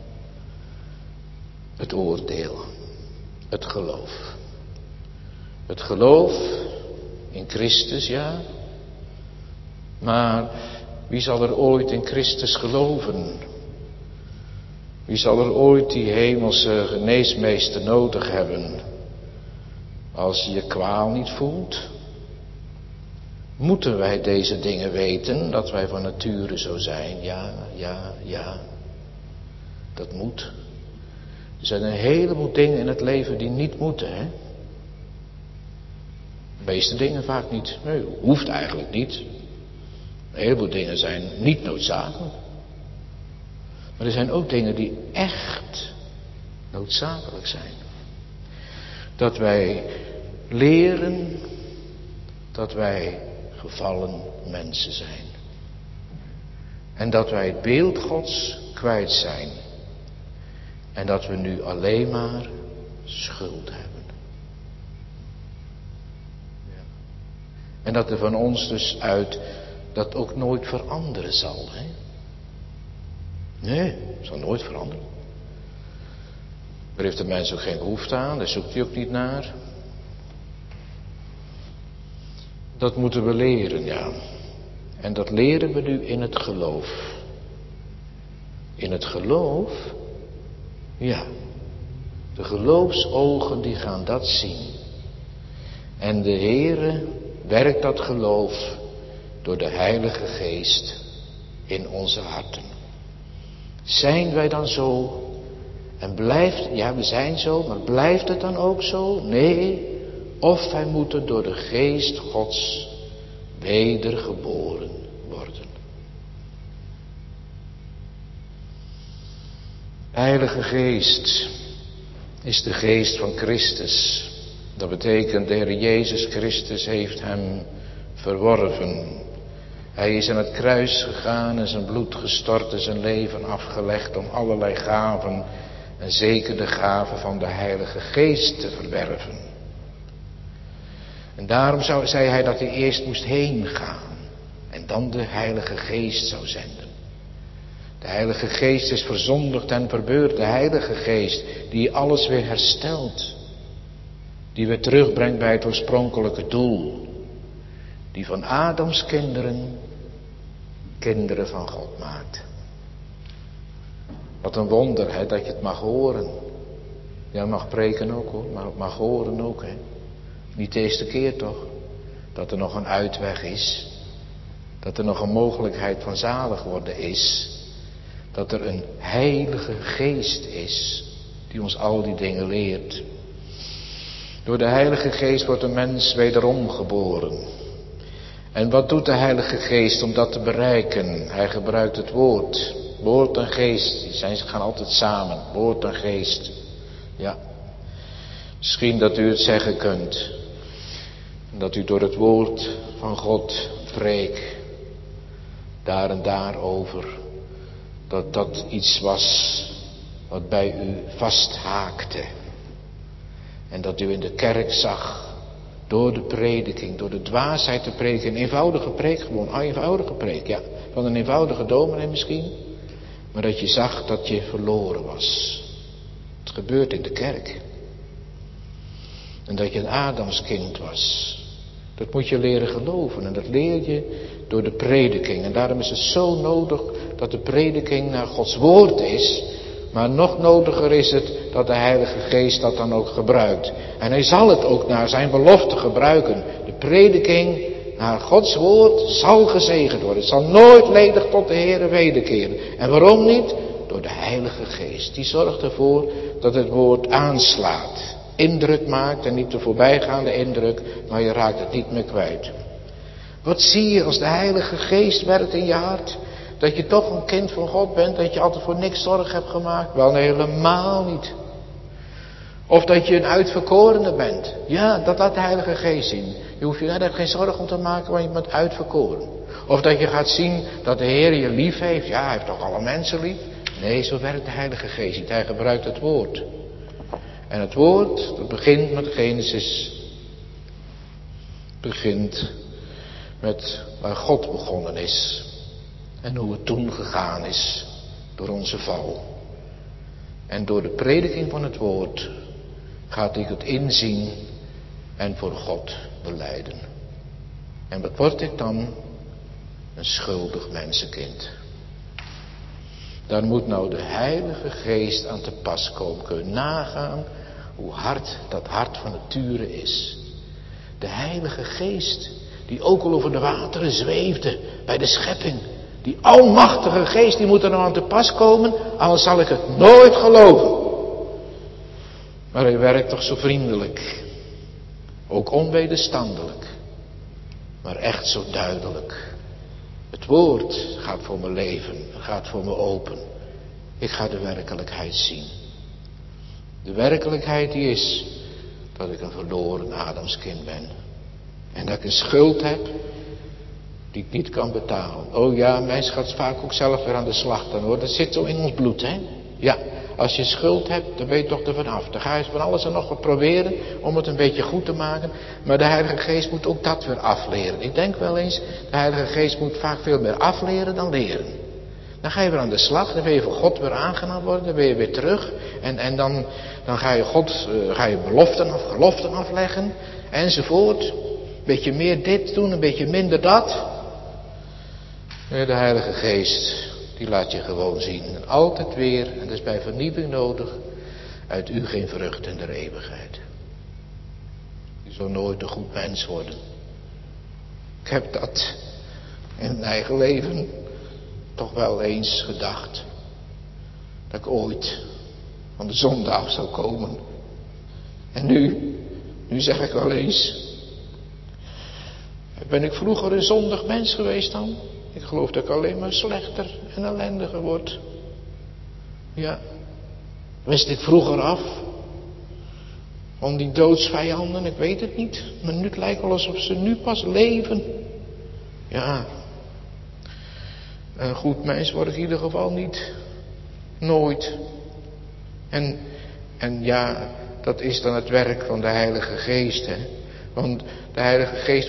het oordeel. Het geloof. Het geloof in Christus, ja. Maar wie zal er ooit in Christus geloven? Wie zal er ooit die hemelse geneesmeester nodig hebben? Als je je kwaal niet voelt? Moeten wij deze dingen weten, dat wij van nature zo zijn? Ja. Dat moet. Er zijn een heleboel dingen in het leven die niet moeten, hè? De meeste dingen vaak niet. Nee, hoeft eigenlijk niet. Een heleboel dingen zijn niet noodzakelijk. Maar er zijn ook dingen die echt noodzakelijk zijn. Dat wij leren dat wij gevallen mensen zijn. En dat wij het beeld Gods kwijt zijn. En dat we nu alleen maar schuld hebben. Ja. En dat er van ons dus uit dat ook nooit veranderen zal. Hè? Nee, het zal nooit veranderen. Daar heeft de mens ook geen behoefte aan, daar zoekt hij ook niet naar. Dat moeten we leren, ja. En dat leren we nu in het geloof. In het geloof, ja. De geloofsogen die gaan dat zien. En de Heere werkt dat geloof door de Heilige Geest in onze harten. Zijn wij dan zo? En blijft, ja we zijn zo, maar blijft het dan ook zo? Nee, of wij moeten door de Geest Gods wedergeboren worden. Heilige Geest is de Geest van Christus. Dat betekent de Heer Jezus Christus heeft hem verworven. Hij is aan het kruis gegaan en zijn bloed gestort en zijn leven afgelegd om allerlei gaven en zeker de gave van de Heilige Geest te verwerven. En daarom zei hij dat hij eerst moest heen gaan en dan de Heilige Geest zou zenden. De Heilige Geest is verzondigd en verbeurd. De Heilige Geest die alles weer herstelt. Die weer terugbrengt bij het oorspronkelijke doel. Die van Adams kinderen, kinderen van God maakt. Wat een wonder, hè, dat je het mag horen. Ja, mag preken ook hoor, maar het mag horen ook, hè. Niet de eerste keer toch, dat er nog een uitweg is. Dat er nog een mogelijkheid van zalig worden is. Dat er een Heilige Geest is, die ons al die dingen leert. Door de Heilige Geest wordt een mens wederom geboren. En wat doet de Heilige Geest om dat te bereiken? Hij gebruikt het woord. Woord en geest, die gaan altijd samen. Woord en geest. Ja. Misschien dat u het zeggen kunt. Dat u door het woord van God preekt. Daar en daarover. Dat dat iets was wat bij u vasthaakte. En dat u in de kerk zag. Door de prediking, door de dwaasheid te preken. Een eenvoudige preek, gewoon een eenvoudige preek. Ja, van een eenvoudige dominee misschien. Maar dat je zag dat je verloren was. Het gebeurt in de kerk. En dat je een Adamskind was. Dat moet je leren geloven en dat leer je door de prediking. En daarom is het zo nodig dat de prediking naar Gods woord is. Maar nog nodiger is het dat de Heilige Geest dat dan ook gebruikt. En hij zal het ook naar zijn belofte gebruiken. De prediking naar Gods woord zal gezegend worden. Het zal nooit ledig tot de Heere wederkeren. En waarom niet? Door de Heilige Geest. Die zorgt ervoor dat het woord aanslaat. Indruk maakt en niet de voorbijgaande indruk, maar je raakt het niet meer kwijt. Wat zie je als de Heilige Geest werkt in je hart? Dat je toch een kind van God bent, dat je altijd voor niks zorg hebt gemaakt? Wel, nee, helemaal niet. Of dat je een uitverkorene bent. Ja, dat laat de Heilige Geest zien. Je hoeft je daar geen zorgen om te maken, want je bent uitverkoren. Of dat je gaat zien dat de Heer je lief heeft. Ja, hij heeft toch alle mensen lief? Nee, zo werkt de Heilige Geest niet. Hij gebruikt het woord. En het woord, dat begint met Genesis. Begint met waar God begonnen is. En hoe het toen gegaan is door onze val. En door de prediking van het woord gaat ik het inzien en voor God belijden. En wat word ik dan? Een schuldig mensenkind. Daar moet nou de Heilige Geest aan te pas komen. Kun je nagaan hoe hard dat hart van nature is. De Heilige Geest die ook al over de wateren zweefde bij de schepping. Die almachtige Geest die moet er nou aan te pas komen. Anders zal ik het nooit geloven. Maar hij werkt toch zo vriendelijk. Ook onwederstandelijk. Maar echt zo duidelijk. Het woord gaat voor mijn leven. Gaat voor me open. Ik ga de werkelijkheid zien. De werkelijkheid die is dat ik een verloren Adamskind ben. En dat ik een schuld heb die ik niet kan betalen. Oh ja, mens gaat vaak ook zelf weer aan de slag dan hoor. Dat zit zo in ons bloed, hè. Ja, als je schuld hebt, dan ben je toch er vanaf. Dan ga je van alles en nog wat proberen om het een beetje goed te maken. Maar de Heilige Geest moet ook dat weer afleren. Ik denk wel eens, de Heilige Geest moet vaak veel meer afleren dan leren. Dan ga je weer aan de slag, dan wil je voor God weer aangenaam worden, dan ben je weer terug. En dan ga je ga je beloften of geloften afleggen, enzovoort. Een beetje meer dit doen, een beetje minder dat. Nee, de Heilige Geest, die laat je gewoon zien. En altijd weer, en dat is bij vernieuwing nodig, uit u geen vrucht in de eeuwigheid. Je zal nooit een goed mens worden. Ik heb dat in mijn eigen leven toch wel eens gedacht. Dat ik ooit van de zonde af zou komen. En nu zeg ik wel eens. Ben ik vroeger een zondig mens geweest dan? Ik geloof dat ik alleen maar slechter en ellendiger word. Ja. Wist ik vroeger af? Van die doodsvijanden, ik weet het niet. Maar nu het lijkt wel alsof ze nu pas leven. Ja. Een goed mens word ik in ieder geval niet. Nooit. En ja, dat is dan het werk van de Heilige Geest, hè. Want de Heilige Geest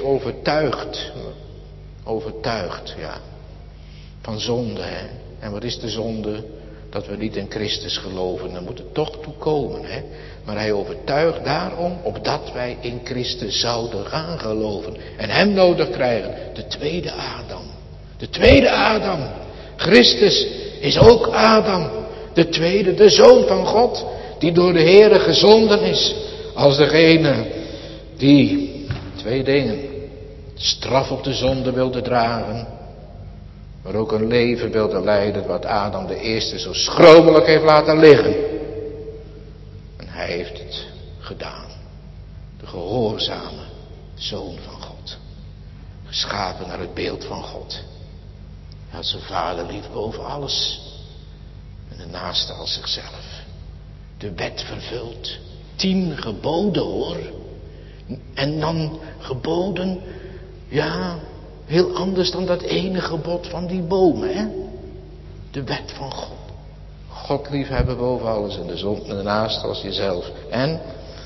overtuigt, ja, van zonde, hè. En wat is de zonde? Dat we niet in Christus geloven. Dan moet het toch toekomen, hè. Maar hij overtuigt daarom, opdat wij in Christus zouden gaan geloven. En hem nodig krijgen. De tweede Adam. De tweede Adam. Christus is ook Adam. De tweede, de Zoon van God. Die door de Heere gezonden is. Als degene die, twee dingen, straf op de zonde wilde dragen, maar ook een leven wilde leiden wat Adam de eerste zo schromelijk heeft laten liggen. En hij heeft het gedaan. De gehoorzame Zoon van God. Geschapen naar het beeld van God. Hij had zijn vader lief boven alles. En de naaste als zichzelf. De wet vervuld. 10 geboden hoor. En dan geboden, ja, heel anders dan dat ene gebod van die bomen, hè. De wet van God. God liefhebben boven alles en de naaste als jezelf. En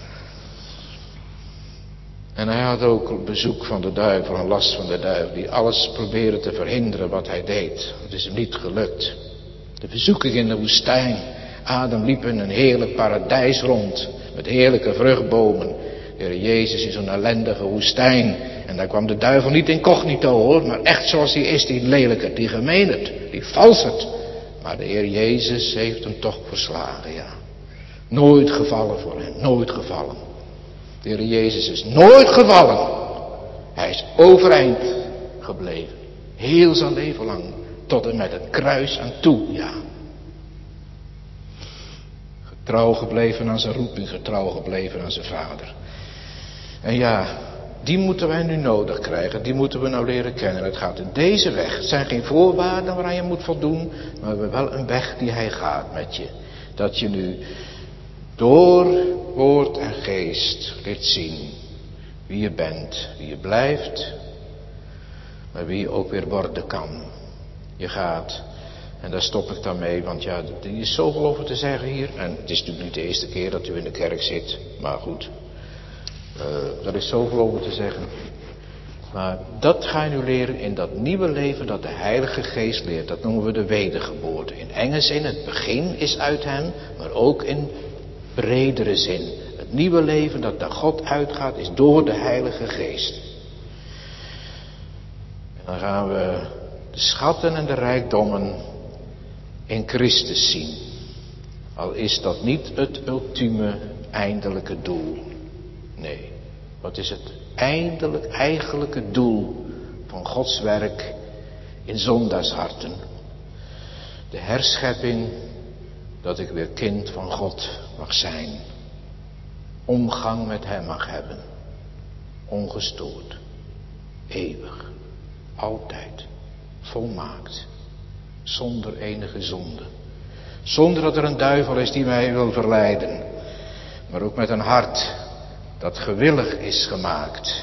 hij had ook een bezoek van de duivel, een last van de duivel, die alles probeerde te verhinderen wat hij deed. Het is hem niet gelukt. De verzoeking in de woestijn. Adam liep in een heerlijk paradijs rond, met heerlijke vruchtbomen. De Heer Jezus in zo'n ellendige woestijn. En daar kwam de duivel niet incognito hoor, maar echt zoals hij is, die lelijke, die gemeenert, die valsert. Maar de Heer Jezus heeft hem toch verslagen, ja. Nooit gevallen voor hem, nooit gevallen. De Heer Jezus is nooit gevallen. Hij is overeind gebleven. Heel zijn leven lang. Tot en met het kruis aan toe, ja. Getrouw gebleven aan zijn roeping, getrouw gebleven aan zijn Vader. En ja, die moeten wij nu nodig krijgen, die moeten we nou leren kennen. Het gaat in deze weg. Het zijn geen voorwaarden waaraan je moet voldoen, maar we hebben wel een weg die hij gaat met je. Dat je nu door woord en geest leert zien wie je bent, wie je blijft, maar wie je ook weer worden kan. Je gaat, en daar stop ik dan mee, want ja, er is zoveel over te zeggen hier. En het is natuurlijk niet de eerste keer dat u in de kerk zit, maar goed. Er is zoveel over te zeggen. Maar dat ga je nu leren in dat nieuwe leven dat de Heilige Geest leert. Dat noemen we de wedergeboorte. In enge zin, het begin is uit hem, maar ook in bredere zin. Het nieuwe leven dat naar God uitgaat is door de Heilige Geest. En dan gaan we de schatten en de rijkdommen in Christus zien. Al is dat niet het ultieme, eindelijke doel. Nee, wat is het eigenlijke doel van Gods werk in zondaarsharten? De herschepping, dat ik weer kind van God mag zijn. Omgang met hem mag hebben. Ongestoord. Eeuwig. Altijd. Volmaakt. Zonder enige zonde. Zonder dat er een duivel is die mij wil verleiden. Maar ook met een hart dat gewillig is gemaakt.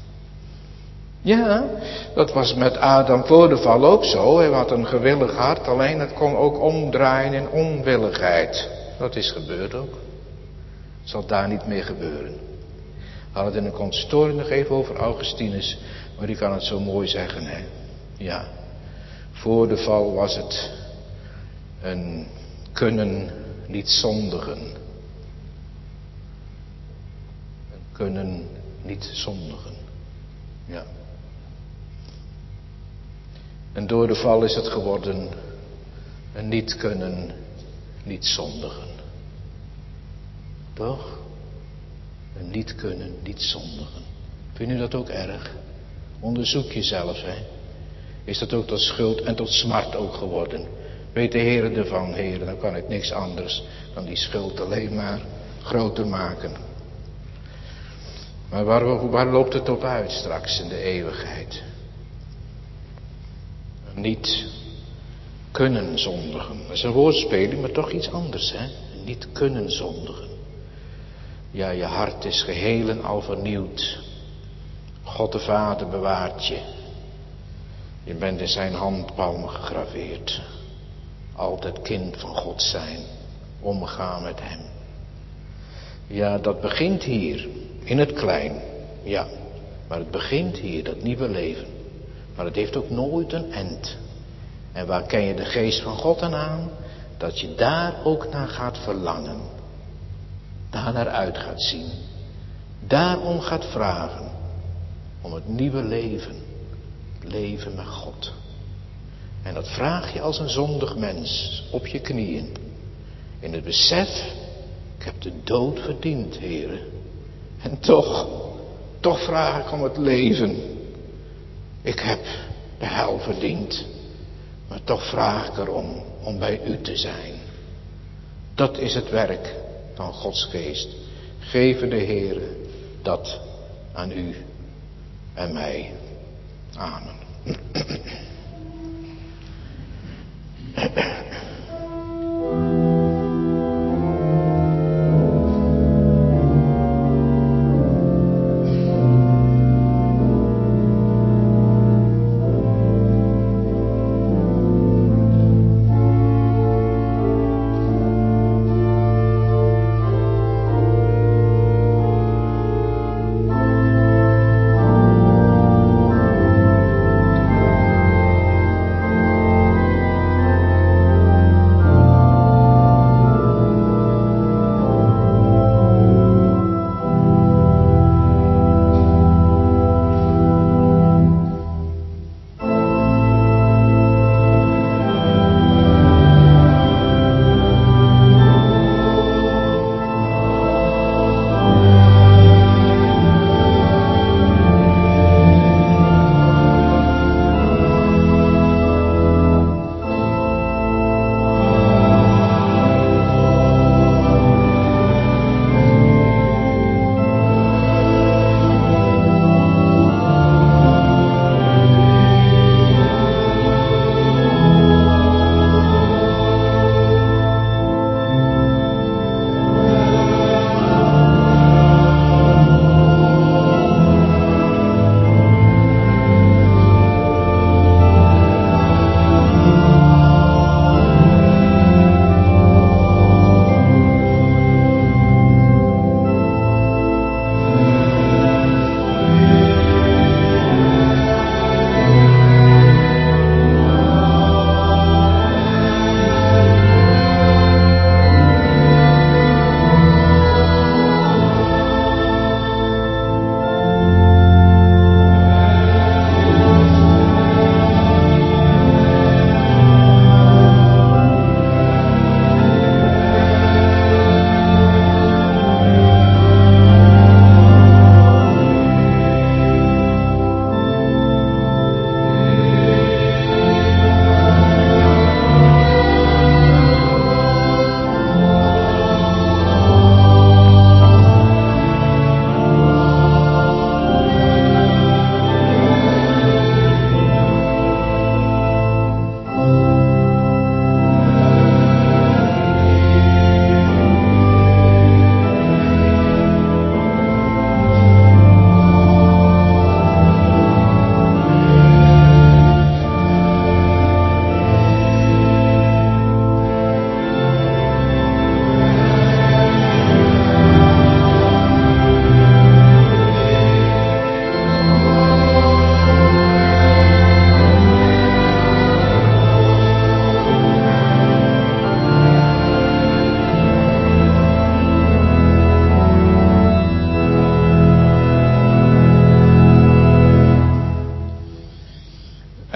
Ja, dat was met Adam voor de val ook zo. Hij had een gewillig hart, alleen het kon ook omdraaien in onwilligheid. Dat is gebeurd ook. Het zal daar niet meer gebeuren. We hadden het in een consistorie nog even over Augustinus, maar die kan het zo mooi zeggen, hè. Ja, voor de val was het een kunnen niet zondigen. Een kunnen niet zondigen. Ja. En door de val is het geworden een niet kunnen niet zondigen. Toch? Een niet kunnen niet zondigen. Vind u dat ook erg? Onderzoek jezelf, hè. Is dat ook tot schuld en tot smart ook geworden? Weet de Heer ervan, Heer, dan kan ik niks anders dan die schuld alleen maar groter maken. Maar waar loopt het op uit straks in de eeuwigheid? Niet kunnen zondigen. Dat is een woordspeling, maar toch iets anders, hè? Niet kunnen zondigen. Ja, je hart is geheel en al vernieuwd. God de Vader bewaart je. Je bent in zijn handpalmen gegraveerd. Altijd kind van God zijn. Omgaan met hem. Ja, dat begint hier. In het klein. Ja, maar het begint hier, dat nieuwe leven. Maar het heeft ook nooit een eind. En waar ken je de geest van God aan? Dat je daar ook naar gaat verlangen. Daar naar uit gaat zien. Daarom gaat vragen. Om het nieuwe leven. Leven met God. En dat vraag je als een zondig mens. Op je knieën. In het besef. Ik heb de dood verdiend, Heere. En toch vraag ik om het leven. Ik heb de hel verdiend. Maar toch vraag ik erom om bij u te zijn. Dat is het werk van Gods geest. Geven de Heere dat aan u en mij. Amen.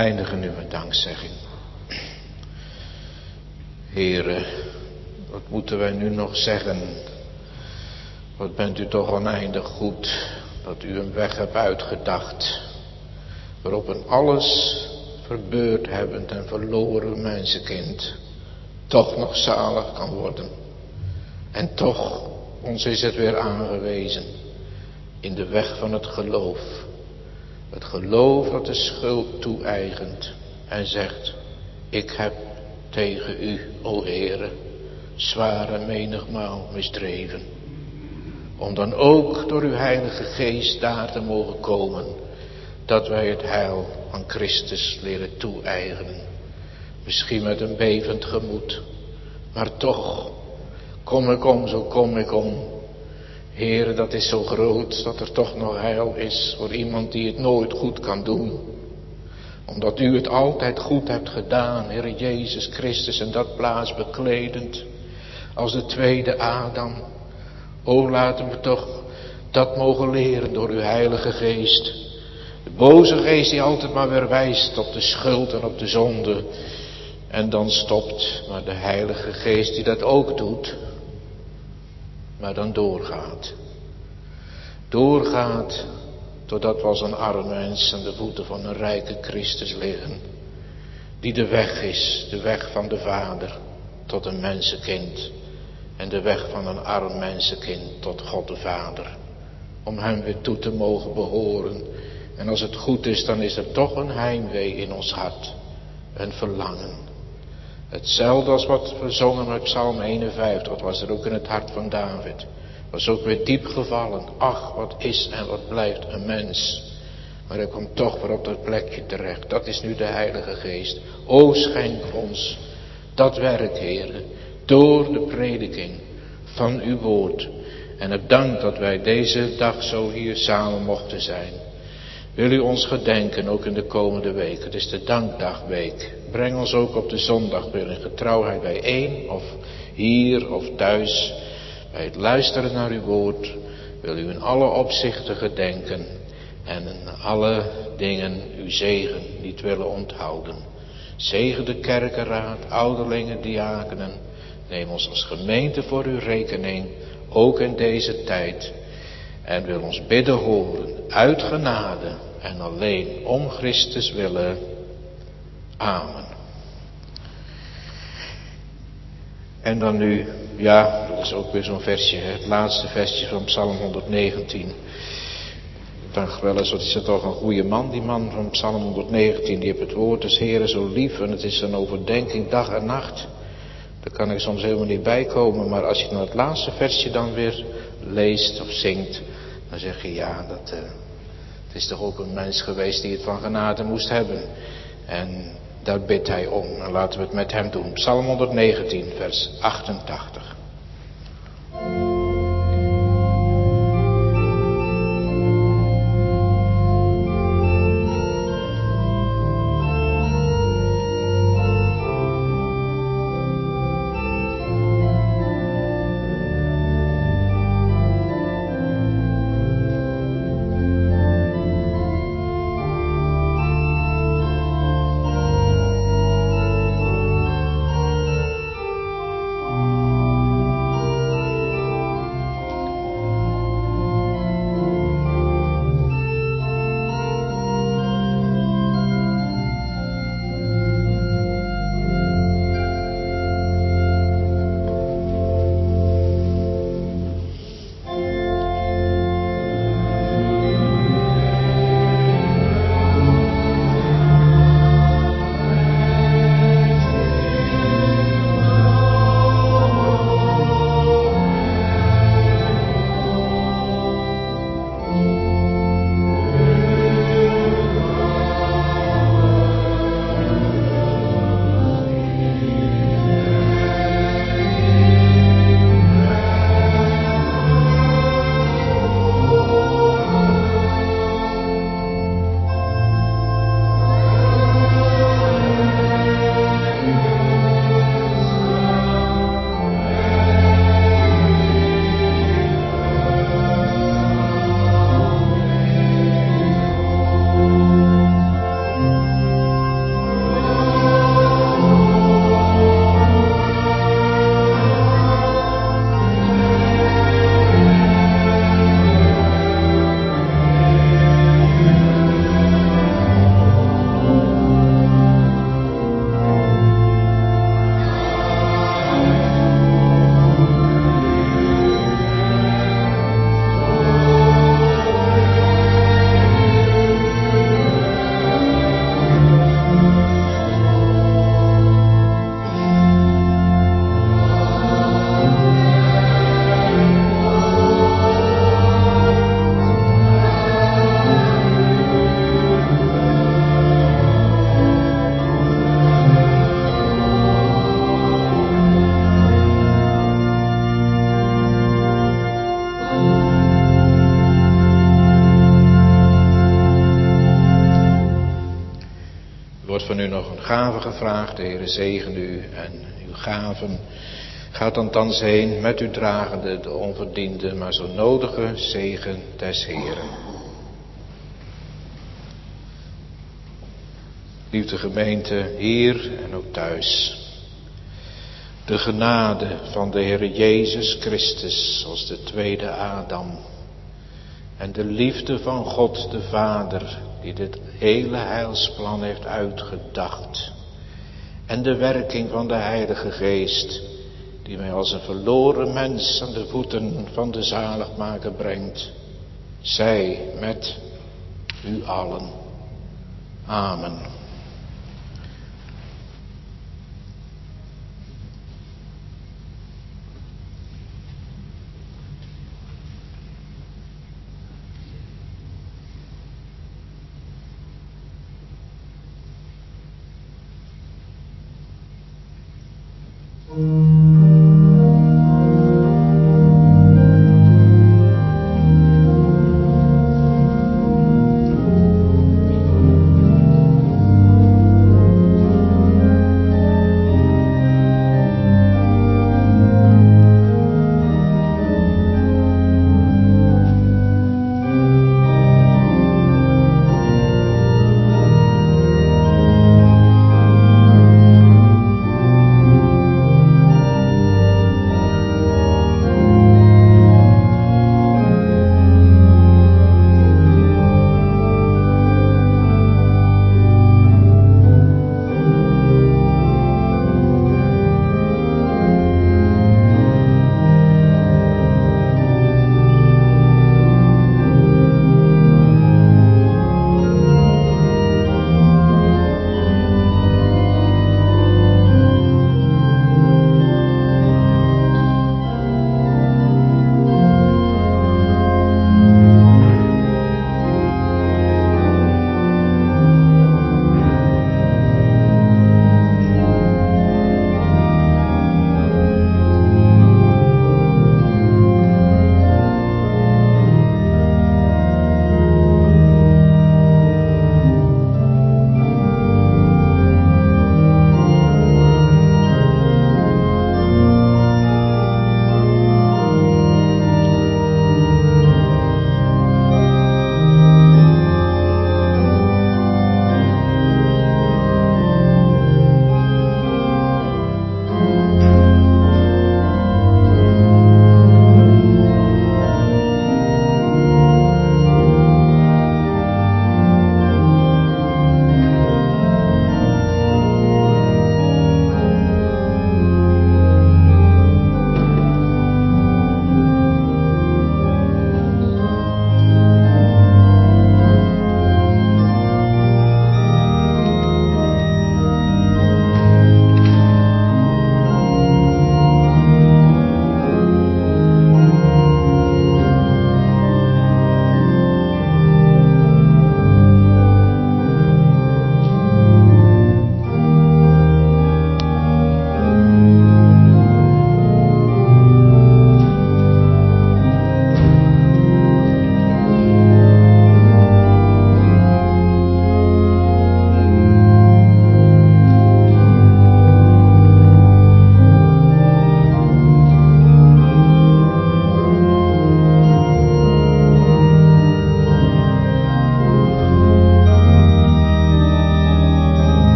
eindigen nu met dankzegging. Heere, wat moeten wij nu nog zeggen? Wat bent u toch oneindig goed dat u een weg hebt uitgedacht, waarop een alles verbeurd hebbend en verloren mensenkind toch nog zalig kan worden. En toch, ons is het weer aangewezen in de weg van het geloof. Het geloof dat de schuld toe-eigent en zegt, ik heb tegen u, o Heere, zwaar en menigmaal misdreven. Om dan ook door uw Heilige Geest daar te mogen komen, dat wij het heil van Christus leren toe-eigenen. Misschien met een bevend gemoed, maar toch, kom ik om, zo kom ik om. Heere, dat is zo groot dat er toch nog heil is voor iemand die het nooit goed kan doen. Omdat u het altijd goed hebt gedaan, Heere Jezus Christus, en dat plaats bekledend als de tweede Adam. O, laten we toch dat mogen leren door uw Heilige Geest. De boze geest die altijd maar weer wijst op de schuld en op de zonde en dan stopt. Maar de Heilige Geest die dat ook doet, maar dan doorgaat. Doorgaat totdat we als een arm mens aan de voeten van een rijke Christus liggen. Die de weg is, de weg van de Vader tot een mensenkind. En de weg van een arm mensenkind tot God de Vader. Om hem weer toe te mogen behoren. En als het goed is, dan is er toch een heimwee in ons hart. Een verlangen. Hetzelfde als wat we zongen met Psalm 51. Dat was er ook in het hart van David. Was ook weer diep gevallen. Ach, wat is en wat blijft een mens. Maar hij komt toch weer op dat plekje terecht. Dat is nu de Heilige Geest. O, schenk ons dat werk, Heere. Door de prediking van uw woord. En het dank dat wij deze dag zo hier samen mochten zijn. Wil u ons gedenken ook in de komende week. Het is de dankdagweek. Breng ons ook op de zondag weer in getrouwheid bijeen. Of hier of thuis. Bij het luisteren naar uw woord. Wil u in alle opzichten gedenken. En in alle dingen uw zegen niet willen onthouden. Zegen de kerkenraad, ouderlingen, diakenen. Neem ons als gemeente voor uw rekening, ook in deze tijd. En wil ons bidden horen, uit genade en alleen om Christus willen. Amen. En dan nu, ja, dat is ook weer zo'n versje, het laatste versje van Psalm 119. Ik dacht wel eens, wat is het toch een goede man, die man van Psalm 119, die heeft het woord des Heeren zo lief en het is een overdenking dag en nacht. Daar kan ik soms helemaal niet bij komen, maar als je dan het laatste versje dan weer leest of zingt, dan zeg je ja, het is toch ook een mens geweest die het van genade moest hebben. En daar bidt hij om en laten we het met hem doen. Psalm 119 vers 88. wordt van u nog een gave gevraagd. De Heere zegen u en uw gaven. Gaat dan thans heen met u dragende de onverdiende, maar zo nodige zegen des Heeren. Liefde gemeente, hier en ook thuis. De genade van de Heere Jezus Christus als de tweede Adam. En de liefde van God de Vader die dit hele heilsplan heeft uitgedacht. En de werking van de Heilige Geest die mij als een verloren mens aan de voeten van de zaligmaker brengt. Zij met u allen. Amen.